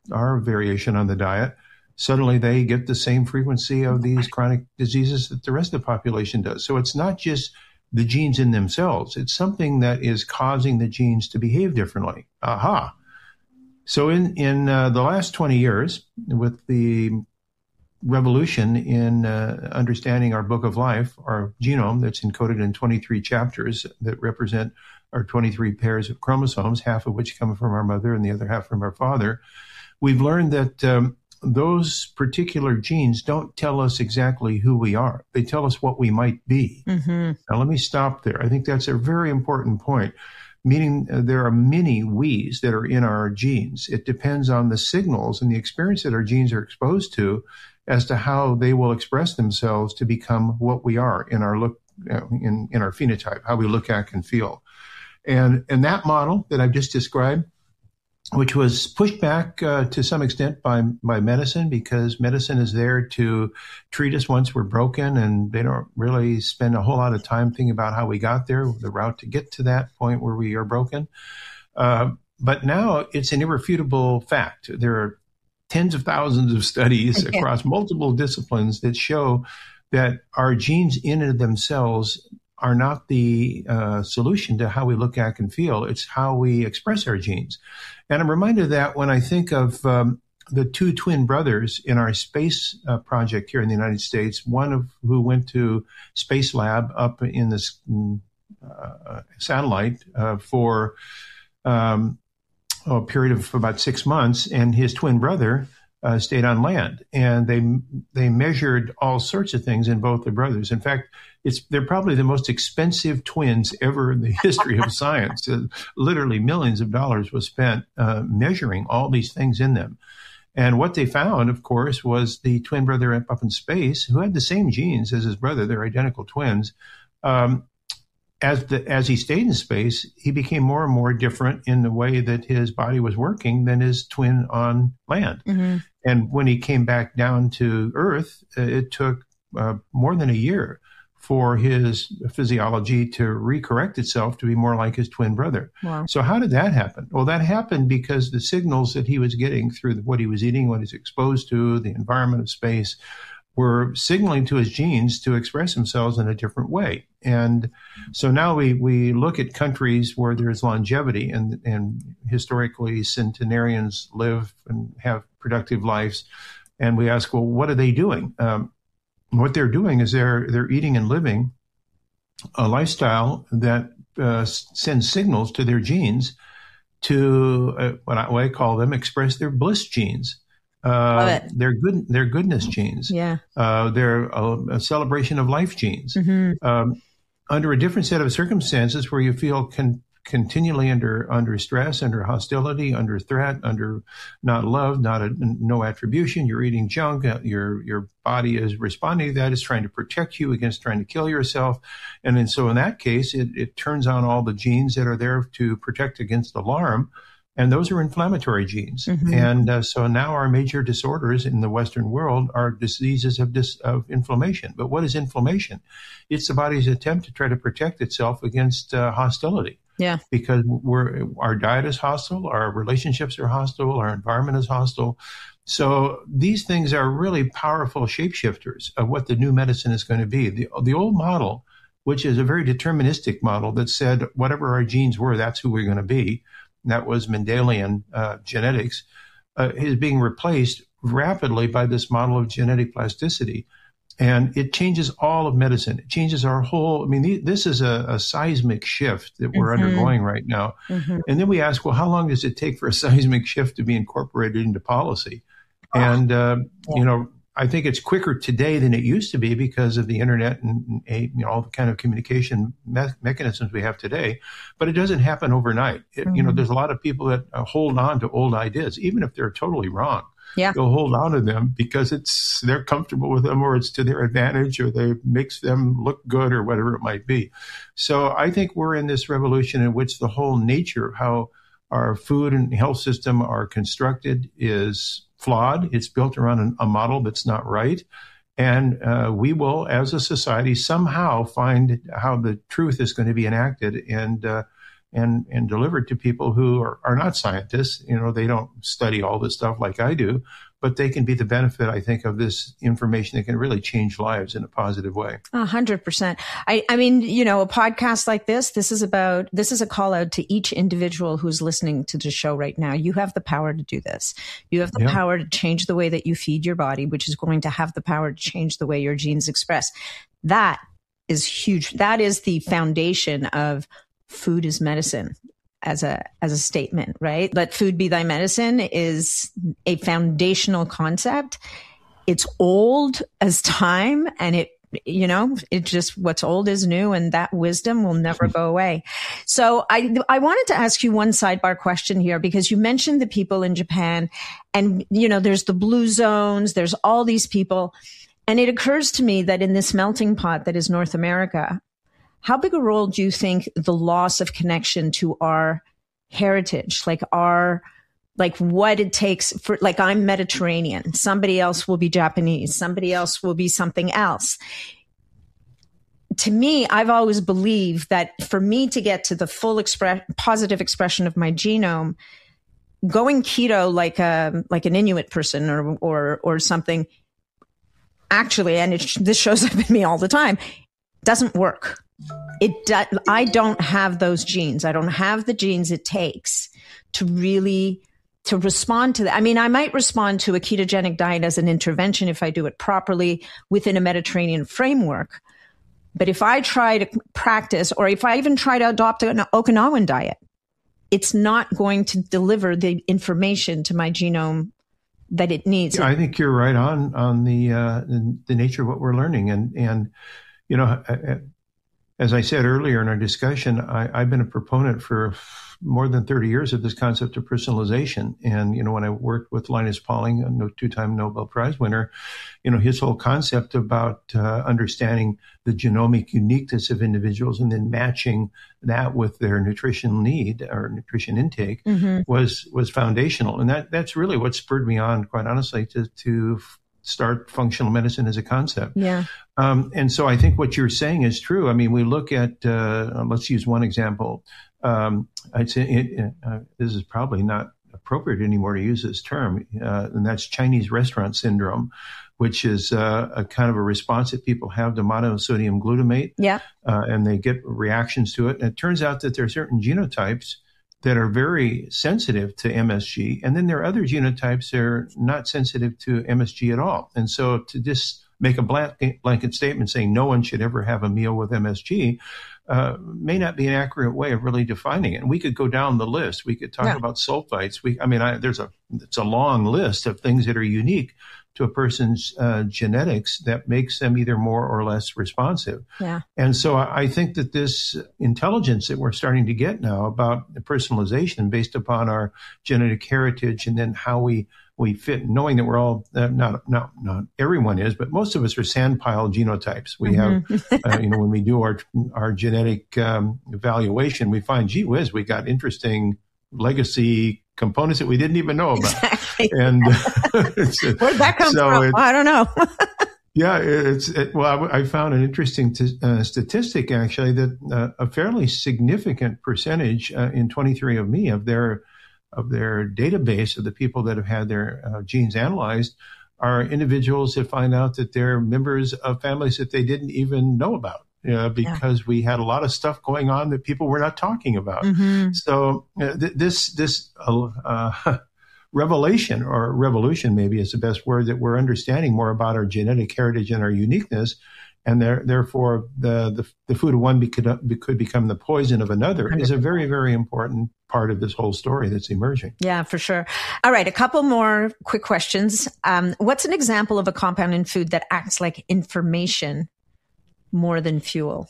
[SPEAKER 2] our variation on the diet, suddenly they get the same frequency of these chronic diseases that the rest of the population does. So it's not just the genes in themselves. It's something that is causing the genes to behave differently. Aha. So in, in uh, the last twenty years, with the revolution in uh, understanding our book of life, our genome that's encoded in twenty-three chapters that represent our twenty-three pairs of chromosomes, half of which come from our mother and the other half from our father, we've learned that um, those particular genes don't tell us exactly who we are. They tell us what we might be. Mm-hmm. Now, let me stop there. I think that's a very important point, meaning uh, there are many we's that are in our genes. It depends on the signals and the experience that our genes are exposed to as to how they will express themselves to become what we are in our look, uh, in, in our phenotype, how we look, act, and feel. And, and that model that I've just described, which was pushed back uh, to some extent by, by medicine, because medicine is there to treat us once we're broken, and they don't really spend a whole lot of time thinking about how we got there, the route to get to that point where we are broken. Uh, but now it's an irrefutable fact. There are tens of thousands of studies okay. across multiple disciplines that show that our genes in and of themselves are not the uh, solution to how we look, act, and feel. It's how we express our genes. And I'm reminded of that when I think of um, the two twin brothers in our space uh, project here in the United States, one of who went to Space Lab up in this uh, satellite uh, for um, a period of about six months, and his twin brother uh, stayed on land. And they they measured all sorts of things in both the brothers. In fact, It's, they're probably the most expensive twins ever in the history of science. Uh, literally millions of dollars was spent uh, measuring all these things in them. And what they found, of course, was the twin brother up in space, who had the same genes as his brother. They're identical twins. Um, as the, as he stayed in space, he became more and more different in the way that his body was working than his twin on land. Mm-hmm. And when he came back down to Earth, it took uh, more than a year for his physiology to recorrect itself to be more like his twin brother. Wow. So how did that happen? Well, that happened because the signals that he was getting through what he was eating, what he's exposed to, the environment of space, were signaling to his genes to express themselves in a different way. And so now we, we look at countries where there's longevity, and, and historically centenarians live and have productive lives. And we ask, well, what are they doing? Um, What they're doing is they're they're eating and living a lifestyle that uh, sends signals to their genes to uh, what, I, what I call them express their bliss genes. Uh, their good their goodness genes. Yeah. Uh, they're a, a celebration of life genes. Mm-hmm. Um, under a different set of circumstances where you feel con- continually under under stress, under hostility, under threat, under not love, not a, no attribution. You're eating junk. Your your body is responding to that. It's trying to protect you against trying to kill yourself. And then so in that case, it, it turns on all the genes that are there to protect against alarm. And those are inflammatory genes. Mm-hmm. And uh, so now our major disorders in the Western world are diseases of, dis- of inflammation. But what is inflammation? It's the body's attempt to try to protect itself against uh, hostility. Yeah. Because we're, our diet is hostile, our relationships are hostile, our environment is hostile. So these things are really powerful shapeshifters of what the new medicine is going to be. The, the old model, which is a very deterministic model that said whatever our genes were, that's who we're going to be. That was Mendelian uh, genetics, uh, is being replaced rapidly by this model of genetic plasticity. And it changes all of medicine. It changes our whole, I mean, this is a, a seismic shift that we're mm-hmm. undergoing right now. Mm-hmm. And then we ask, well, how long does it take for a seismic shift to be incorporated into policy? Oh. And, uh, yeah. you know, I think it's quicker today than it used to be because of the internet and, and you know, all the kind of communication me- mechanisms we have today. But it doesn't happen overnight. It, mm-hmm. You know, there's a lot of people that uh, hold on to old ideas, even if they're totally wrong. Yeah. They'll hold on to them because it's they're comfortable with them, or it's to their advantage, or they makes them look good, or whatever it might be. So I think we're in this revolution in which the whole nature of how our food and health system are constructed is flawed. It's built around a model that's not right. And uh, we will, as a society, somehow find how the truth is going to be enacted. And uh, and, and delivered to people who are, are not scientists. You know, they don't study all this stuff like I do, but they can be the benefit, I think, of this information that can really change lives in a positive way.
[SPEAKER 1] A hundred percent. I, I mean, you know, a podcast like this, this is about, this is a call out to each individual who's listening to the show right now. You have the power to do this. You have the yeah. power to change the way that you feed your body, which is going to have the power to change the way your genes express. That is huge. That is the foundation of food is medicine. As a as a statement, right? Let food be thy medicine is a foundational concept. It's old as time, and it, you know, it just, what's old is new, and that wisdom will never go away. So I I wanted to ask you one sidebar question here, because you mentioned the people in Japan, and, you know, there's the blue zones, there's all these people. And it occurs to me that in this melting pot that is North America, how big a role do you think the loss of connection to our heritage, like our, like what it takes for, like I'm Mediterranean, somebody else will be Japanese, somebody else will be something else. To me, I've always believed that for me to get to the full express, positive expression of my genome, going keto like a, like an Inuit person or, or, or something, actually, and it, this shows up in me all the time, doesn't work. It do, I don't have those genes. I don't have the genes it takes to really to respond to that. I mean, I might respond to a ketogenic diet as an intervention if I do it properly within a Mediterranean framework. But if I try to practice, or if I even try to adopt an Okinawan diet, it's not going to deliver the information to my genome that it needs.
[SPEAKER 2] Yeah, I think you're right on on the uh, the, the nature of what we're learning, and and you know. I, As I said earlier in our discussion, I, I've been a proponent for more than thirty years of this concept of personalization. And, you know, when I worked with Linus Pauling, a two-time Nobel Prize winner, you know, his whole concept about uh, understanding the genomic uniqueness of individuals and then matching that with their nutrition need or nutrition intake mm-hmm. was was foundational. And that that's really what spurred me on, quite honestly, to to start functional medicine as a concept.
[SPEAKER 1] Yeah.
[SPEAKER 2] Um, and so I think what you're saying is true. I mean, we look at, uh, let's use one example. Um, I'd say it, uh, this is probably not appropriate anymore to use this term, uh, and that's Chinese restaurant syndrome, which is uh, a kind of a response that people have to monosodium glutamate.
[SPEAKER 1] Yeah.
[SPEAKER 2] Uh, and they get reactions to it. And it turns out that there are certain genotypes that are very sensitive to M S G. And then there are other genotypes that are not sensitive to M S G at all. And so to just make a blanket, blanket statement saying no one should ever have a meal with M S G uh, may not be an accurate way of really defining it. And we could go down the list. We could talk yeah. about sulfites. We, I mean, I, there's a, it's a long list of things that are unique to a person's uh, genetics that makes them either more or less responsive.
[SPEAKER 1] Yeah.
[SPEAKER 2] And so I, I think that this intelligence that we're starting to get now about the personalization based upon our genetic heritage and then how we, we fit, knowing that we're all, uh, not, not, not everyone is, but most of us are sandpile genotypes. We mm-hmm. have, uh, you know, when we do our, our genetic um, evaluation, we find, gee whiz, we got interesting legacy components that we didn't even know about.
[SPEAKER 1] Exactly.
[SPEAKER 2] And
[SPEAKER 1] where'd that come
[SPEAKER 2] so
[SPEAKER 1] from?
[SPEAKER 2] It,
[SPEAKER 1] I don't know.
[SPEAKER 2] yeah, it's it, well, I, I found an interesting t- uh, statistic actually that uh, a fairly significant percentage uh, in twenty-three and me of their of their database of the people that have had their uh, genes analyzed are individuals that find out that they're members of families that they didn't even know about. Uh, because yeah. we had a lot of stuff going on that people were not talking about. Mm-hmm. So uh, th- this this uh, uh, revelation or revolution maybe is the best word, that we're understanding more about our genetic heritage and our uniqueness, and there, therefore the, the the food of one be, could, be, could become the poison of another one hundred percent is a very, very important part of this whole story that's emerging.
[SPEAKER 1] Yeah, for sure. All right, a couple more quick questions. Um, what's an example of a compound in food that acts like information more than fuel?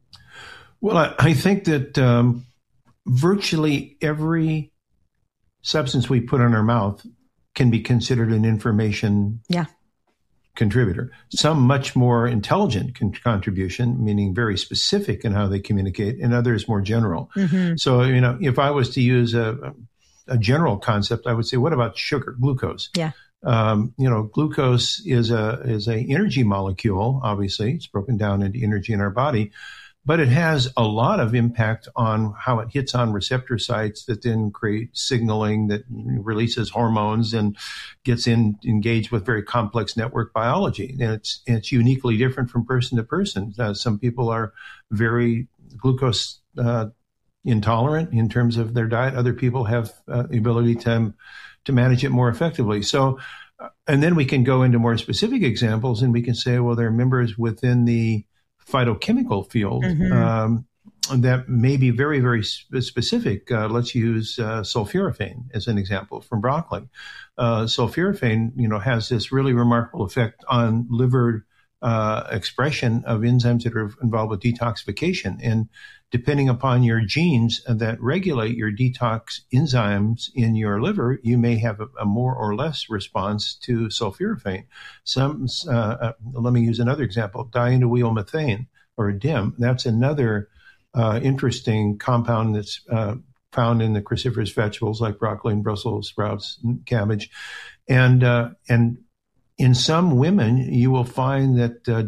[SPEAKER 2] Well, I, I think that um, virtually every substance we put in our mouth can be considered an information
[SPEAKER 1] yeah.
[SPEAKER 2] contributor. Some much more intelligent con- contribution, meaning very specific in how they communicate, and others more general. Mm-hmm. So, you know, if I was to use a, a general concept, I would say, what about sugar, glucose?
[SPEAKER 1] Yeah.
[SPEAKER 2] Um, you know, glucose is a is a energy molecule. Obviously, it's broken down into energy in our body. but it has a lot of impact on how it hits on receptor sites that then create signaling that releases hormones and gets in, engaged with very complex network biology. And it's, it's uniquely different from person to person. Uh, some people are very glucose uh, intolerant in terms of their diet. Other people have uh, the ability to, to manage it more effectively. So, uh, and then we can go into more specific examples and we can say, well, there are members within the phytochemical field mm-hmm. um, that may be very, very sp- specific. Uh, let's use uh, sulforaphane as an example from broccoli. Uh, sulforaphane, you know, has this really remarkable effect on liver uh, expression of enzymes that are involved with detoxification. And depending upon your genes that regulate your detox enzymes in your liver, you may have a, a more or less response to sulforaphane. Some, uh, uh, let me use another example, diindolylmethane methane, or D I M. That's another uh, interesting compound that's uh, found in the cruciferous vegetables like broccoli and Brussels sprouts and cabbage. And, uh, and in some women, you will find that uh,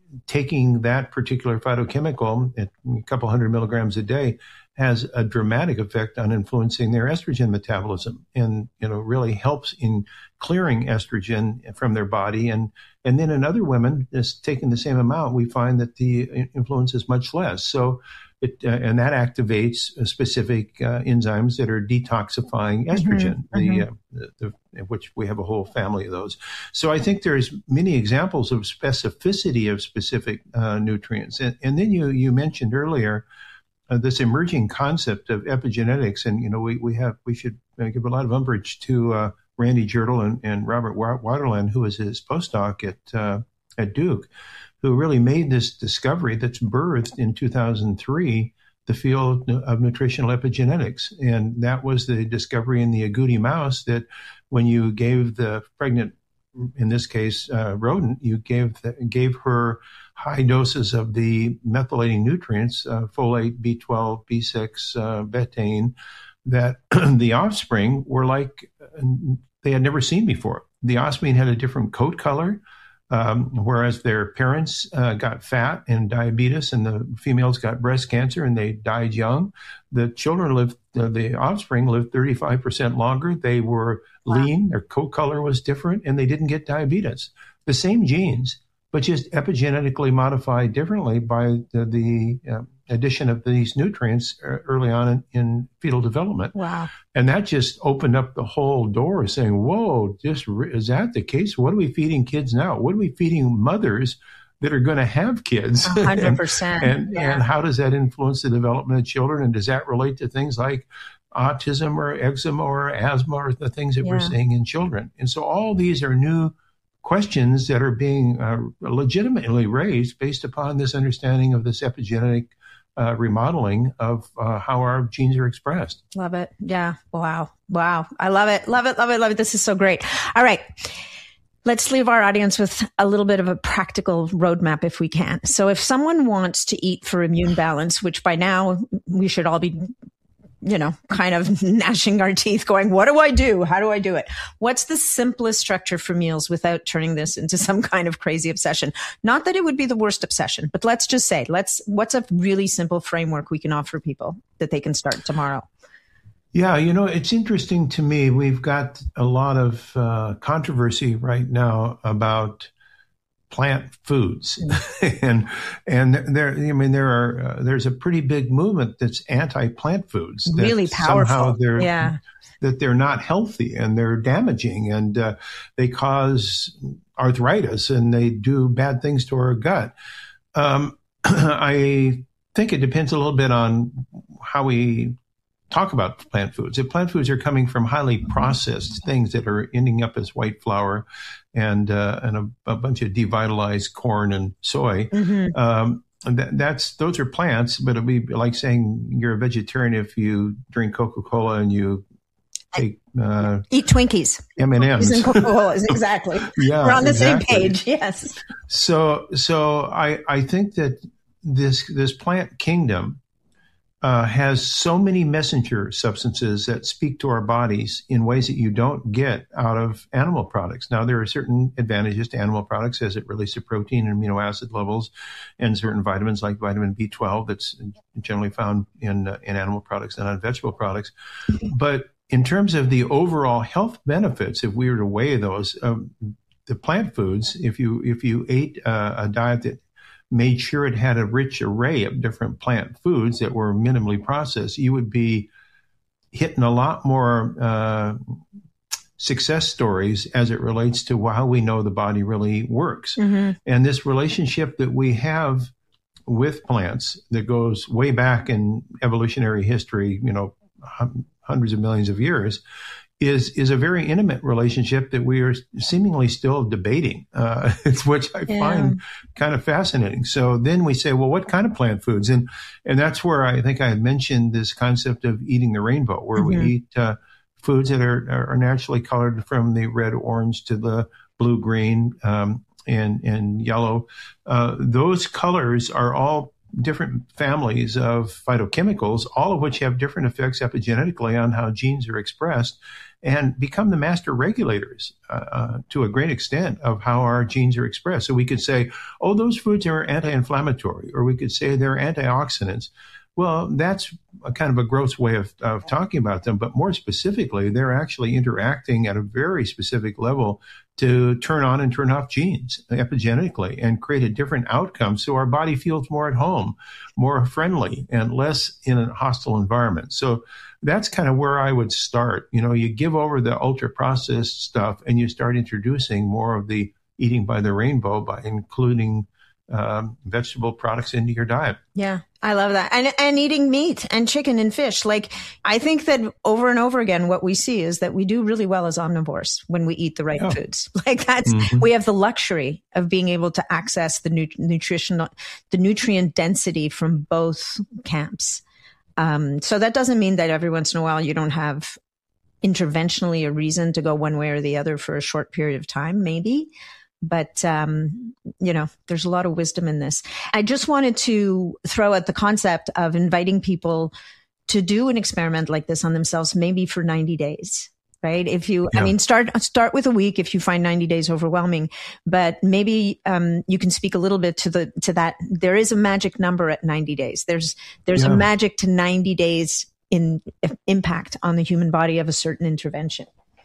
[SPEAKER 2] taking that particular phytochemical at a couple hundred milligrams a day has a dramatic effect on influencing their estrogen metabolism, and you know really helps in clearing estrogen from their body. And and then in other women, just taking the same amount, we find that the influence is much less. So it uh, and that activates uh, specific uh, enzymes that are detoxifying estrogen, mm-hmm, the, mm-hmm. Uh, the, the which we have a whole family of those. So I think there's many examples of specificity of specific uh, nutrients. And, and then you you mentioned earlier uh, this emerging concept of epigenetics, and you know we we have we should give a lot of umbrage to uh, Randy Jirtle and, and Robert Waterland, who was his postdoc at uh, at Duke, who really made this discovery that's birthed in two thousand three, the field of nutritional epigenetics. And that was the discovery in the agouti mouse that when you gave the pregnant, in this case, uh, rodent, you gave the, gave her high doses of the methylating nutrients, uh, folate, B twelve, B six, uh, betaine, that the offspring were like they had never seen before. The offspring had a different coat color. Um, whereas their parents uh, got fat and diabetes, and the females got breast cancer and they died young. The children lived, uh, the offspring lived thirty-five percent longer. They were wow. lean, their coat color was different, and they didn't get diabetes. The same genes, but just epigenetically modified differently by the, the uh, addition of these nutrients early on in, in fetal development.
[SPEAKER 1] Wow.
[SPEAKER 2] And that just opened up the whole door saying, whoa, just is that the case? What are we feeding kids now? What are we feeding mothers that are going to have kids?
[SPEAKER 1] one hundred percent.
[SPEAKER 2] and, and,
[SPEAKER 1] yeah.
[SPEAKER 2] and how does that influence the development of children? And does that relate to things like autism or eczema or asthma or the things that yeah. we're seeing in children? And so all these are new questions that are being uh, legitimately raised based upon this understanding of this epigenetic Uh, remodeling of uh, how our genes are expressed.
[SPEAKER 1] Love it. Yeah. Wow. Wow. I love it. Love it. Love it. Love it. This is so great. All right. Let's leave our audience with a little bit of a practical roadmap if we can. So if someone wants to eat for immune balance, which by now we should all be, you know, kind of gnashing our teeth going, what do I do? How do I do it? What's the simplest structure for meals without turning this into some kind of crazy obsession? Not that it would be the worst obsession, but let's just say, let's, what's a really simple framework we can offer people that they can start tomorrow?
[SPEAKER 2] Yeah, you know, it's interesting to me. We've got a lot of uh, controversy right now about plant foods, and and there, I mean, there are uh, there's a pretty big movement that's anti-plant foods. That
[SPEAKER 1] really powerful.
[SPEAKER 2] Somehow they're,
[SPEAKER 1] yeah.
[SPEAKER 2] that they're not healthy and they're damaging and uh, they cause arthritis and they do bad things to our gut. Um, I think it depends a little bit on how we talk about plant foods. If plant foods are coming from highly processed things that are ending up as white flour and uh, and a, a bunch of devitalized corn and soy, mm-hmm. um, that, that's those are plants. But it'd be like saying you're a vegetarian if you drink Coca-Cola and you take uh,
[SPEAKER 1] eat Twinkies,
[SPEAKER 2] M and M's,
[SPEAKER 1] and Coca-Cola. Exactly.
[SPEAKER 2] Yeah,
[SPEAKER 1] we're on the
[SPEAKER 2] exactly.
[SPEAKER 1] same page. Yes.
[SPEAKER 2] So so I I think that this this plant kingdom uh, has so many messenger substances that speak to our bodies in ways that you don't get out of animal products. Now, there are certain advantages to animal products as it relates to protein and amino acid levels, and certain vitamins like vitamin B twelve that's generally found in uh, in animal products and on vegetable products. But in terms of the overall health benefits, if we were to weigh those, um, the plant foods, if you if you ate uh, a diet that made sure it had a rich array of different plant foods that were minimally processed, you would be hitting a lot more uh, success stories as it relates to how we know the body really works. Mm-hmm. And this relationship that we have with plants that goes way back in evolutionary history, you know, hundreds of millions of years, is is a very intimate relationship that we are seemingly still debating, uh, which I yeah. find kind of fascinating. So then we say, well, what kind of plant foods? And and that's where I think I had mentioned this concept of eating the rainbow, where mm-hmm. we eat uh, foods that are, are naturally colored from the red, orange to the blue, green, um, and, and yellow. Uh, those colors are all different families of phytochemicals, all of which have different effects epigenetically on how genes are expressed and become the master regulators uh, uh, to a great extent of how our genes are expressed. So we could say, oh, those foods are anti-inflammatory, or we could say they're antioxidants. Well, that's a kind of a gross way of, of talking about them, but more specifically, they're actually interacting at a very specific level to turn on and turn off genes epigenetically and create a different outcome so our body feels more at home, more friendly, and less in a hostile environment. So that's kind of where I would start. You know, you give over the ultra-processed stuff and you start introducing more of the eating by the rainbow by including um, vegetable products into your diet.
[SPEAKER 1] Yeah, I love that. And and eating meat and chicken and fish. Like, I think that over and over again, what we see is that we do really well as omnivores when we eat the right yeah. foods. Like that's, mm-hmm. we have the luxury of being able to access the nu- nutritional, the nutrient density from both camps. Um, so that doesn't mean that every once in a while you don't have interventionally a reason to go one way or the other for a short period of time, maybe. But, um, you know, there's a lot of wisdom in this. I just wanted to throw out the concept of inviting people to do an experiment like this on themselves, maybe for ninety days, right? If you, yeah. I mean, start, start with a week if you find ninety days overwhelming, but maybe, um, you can speak a little bit to the, to that. There is a magic number at ninety days. There's, there's yeah. a magic to ninety days in impact on the human body of a certain intervention.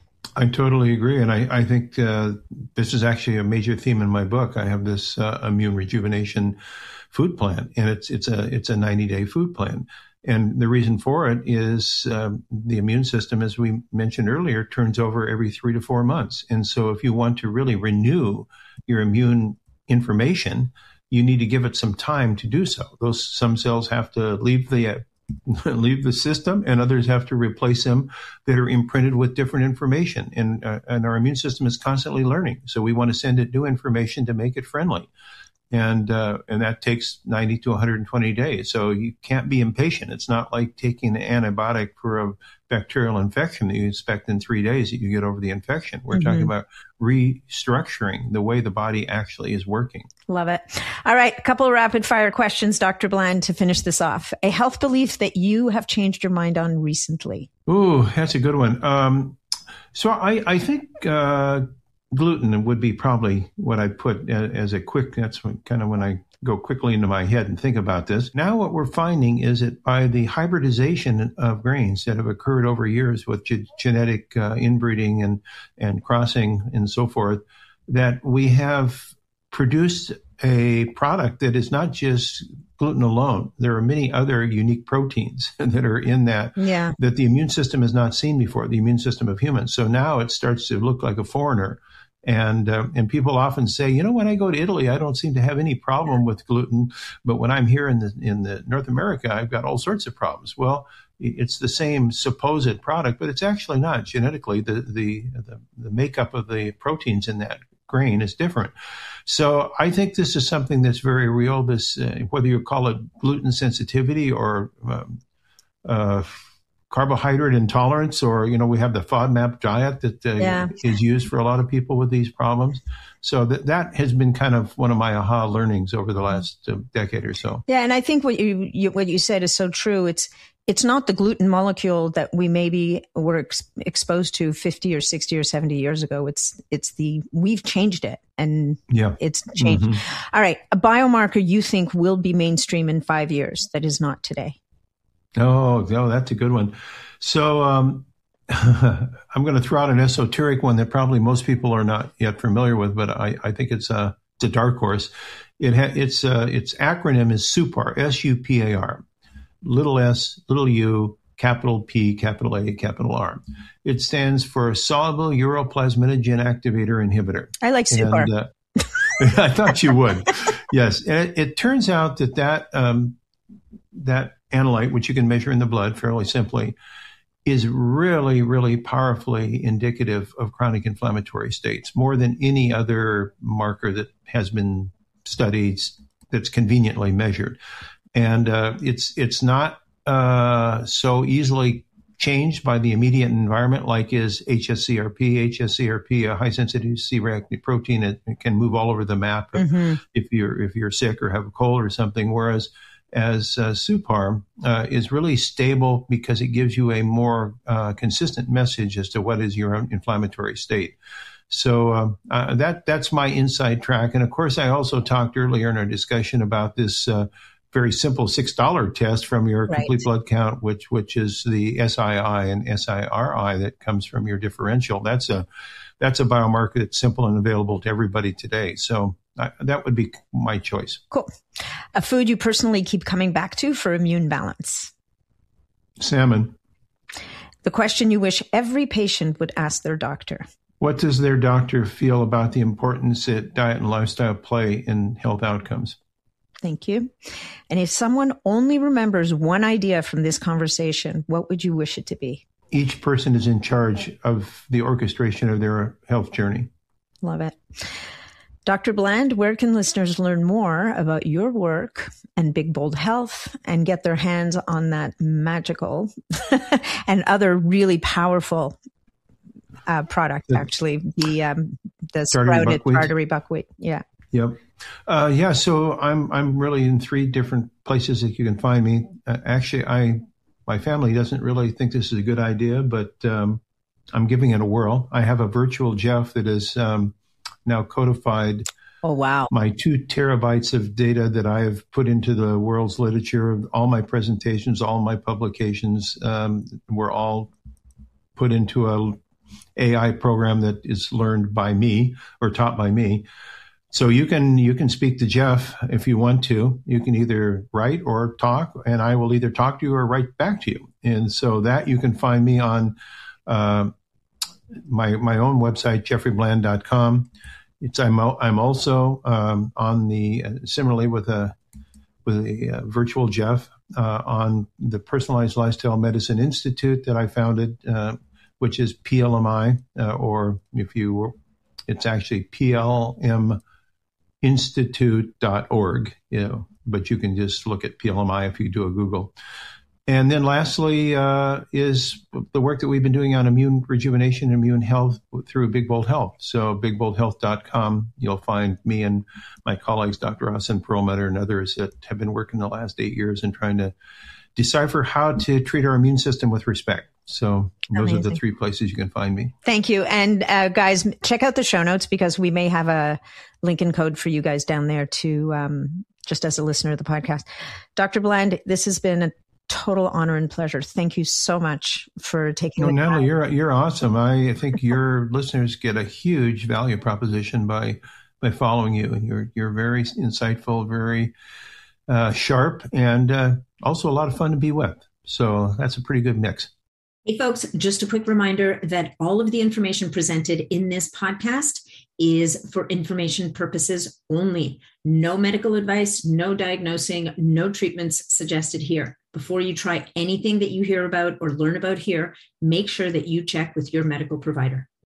[SPEAKER 2] I totally agree. And I, I think uh, this is actually a major theme in my book. I have this uh, immune rejuvenation food plan, and it's it's a it's a ninety-day food plan. And the reason for it is um, the immune system, as we mentioned earlier, turns over every three to four months. And so if you want to really renew your immune information, you need to give it some time to do so. Those some cells have to leave the uh, leave the system, and others have to replace them that are imprinted with different information. And, uh, and our immune system is constantly learning. So we want to send it new information to make it friendly. And, uh, and that takes ninety to one hundred twenty days. So you can't be impatient. It's not like taking an antibiotic for a bacterial infection that you expect in three days that you get over the infection. We're mm-hmm. talking about restructuring the way the body actually is working.
[SPEAKER 1] Love it. All right. A couple of rapid fire questions, Doctor Bland, to finish this off. A health belief that you have changed your mind on recently?
[SPEAKER 2] Ooh, that's a good one. Um, so I, I think, uh, gluten would be probably what I put as a quick, that's kind of when I go quickly into my head and think about this. Now what we're finding is that by the hybridization of grains that have occurred over years with ge- genetic uh, inbreeding and, and crossing and so forth, that we have produced a product that is not just gluten alone. There are many other unique proteins that are in that, yeah. that the immune system has not seen before, the immune system of humans. So now it starts to look like a foreigner. And uh, and people often say, you know, when I go to Italy, I don't seem to have any problem with gluten, but when I'm here in the in the North America, I've got all sorts of problems. Well, it's the same supposed product, but it's actually not. Genetically, the the the, the makeup of the proteins in that grain is different. So I think this is something that's very real. This uh, whether you call it gluten sensitivity or um, uh, carbohydrate intolerance, or, you know, we have the FODMAP diet that uh,
[SPEAKER 1] yeah.
[SPEAKER 2] is used for a lot of people with these problems. So that that has been kind of one of my aha learnings over the last uh, decade or so.
[SPEAKER 1] Yeah, and I think what you, you what you said is so true. It's it's not the gluten molecule that we maybe were ex- exposed to fifty or sixty or seventy years ago. It's it's the we've changed it, and
[SPEAKER 2] yeah.
[SPEAKER 1] it's changed. Mm-hmm. All right, a biomarker you think will be mainstream in five years that is not today?
[SPEAKER 2] Oh, no, that's a good one. So um, I'm going to throw out an esoteric one that probably most people are not yet familiar with, but I, I think it's a, it's a dark horse. It ha- it's uh, its acronym is SUPAR, S U P A R, little s, little u, capital P, capital A, capital R. It stands for Soluble Uroplasminogen Activator Inhibitor.
[SPEAKER 1] I like SUPAR.
[SPEAKER 2] And, uh, I thought you would. Yes. And it, it turns out that that, um, that analyte, which you can measure in the blood fairly simply, is really, really powerfully indicative of chronic inflammatory states, more than any other marker that has been studied that's conveniently measured. And uh, it's it's not uh, so easily changed by the immediate environment like is H S C R P. H S C R P, a high-sensitivity C-reactive protein, it, it can move all over the map mm-hmm. if you're if you're sick or have a cold or something, whereas as uh, SUPAR uh, is really stable because it gives you a more uh, consistent message as to what is your own inflammatory state. So uh, uh, that that's my inside track. And of course, I also talked earlier in our discussion about this uh, very simple six dollar test from your
[SPEAKER 1] right.
[SPEAKER 2] complete blood count, which which is the S I I and S I R I that comes from your differential. That's a that's a biomarker that's simple and available to everybody today. So I, that would be my choice.
[SPEAKER 1] Cool. A food you personally keep coming back to for immune balance?
[SPEAKER 2] Salmon.
[SPEAKER 1] The question you wish every patient would ask their doctor?
[SPEAKER 2] What does their doctor feel about the importance that diet and lifestyle play in health outcomes?
[SPEAKER 1] Thank you. And if someone only remembers one idea from this conversation, what would you wish it to be?
[SPEAKER 2] Each person is in charge of the orchestration of their health journey.
[SPEAKER 1] Love it. Doctor Bland, where can listeners learn more about your work and Big Bold Health and get their hands on that magical and other really powerful uh, product, the, actually, the um, the sprouted tartary buckwheat? Yeah.
[SPEAKER 2] Yep. Uh, yeah. So I'm I'm really in three different places that you can find me. Uh, actually, I my family doesn't really think this is a good idea, but um, I'm giving it a whirl. I have a virtual Jeff that is um, now codified.
[SPEAKER 1] Oh, wow.
[SPEAKER 2] My two terabytes of data that I have put into the world's literature, all my presentations, all my publications, um, were all put into a A I program that is learned by me or taught by me. So you can you can speak to Jeff if you want to. You can either write or talk, and I will either talk to you or write back to you. And so that you can find me on uh, my my own website, jeffrey bland dot com. It's I'm I'm also um, on the uh, similarly with a with a uh, virtual Jeff uh, on the Personalized Lifestyle Medicine Institute that I founded, uh, which is P L M I, uh, or if you were, it's actually P L M institute dot org, you know, but you can just look at P L M I if you do a Google. And then lastly uh, is the work that we've been doing on immune rejuvenation and immune health through Big Bold Health. So big bold health dot com, you'll find me and my colleagues, Doctor Hassan Perlmutter and others that have been working the last eight years and trying to decipher how to treat our immune system with respect. So those Amazing. Are the three places you can find me.
[SPEAKER 1] Thank you. And uh, guys, check out the show notes because we may have a link and code for you guys down there to um, just as a listener of the podcast. Doctor Bland, this has been a total honor and pleasure. Thank you so much for taking
[SPEAKER 2] oh,
[SPEAKER 1] the time.
[SPEAKER 2] Natalie, you're you're awesome. I think your listeners get a huge value proposition by by following you. You're you're very insightful, very uh, sharp, and uh, also a lot of fun to be with. So that's a pretty good mix.
[SPEAKER 4] Hey, folks, just a quick reminder that all of the information presented in this podcast is for information purposes only. No medical advice, no diagnosing, no treatments suggested here. Before you try anything that you hear about or learn about here, make sure that you check with your medical provider.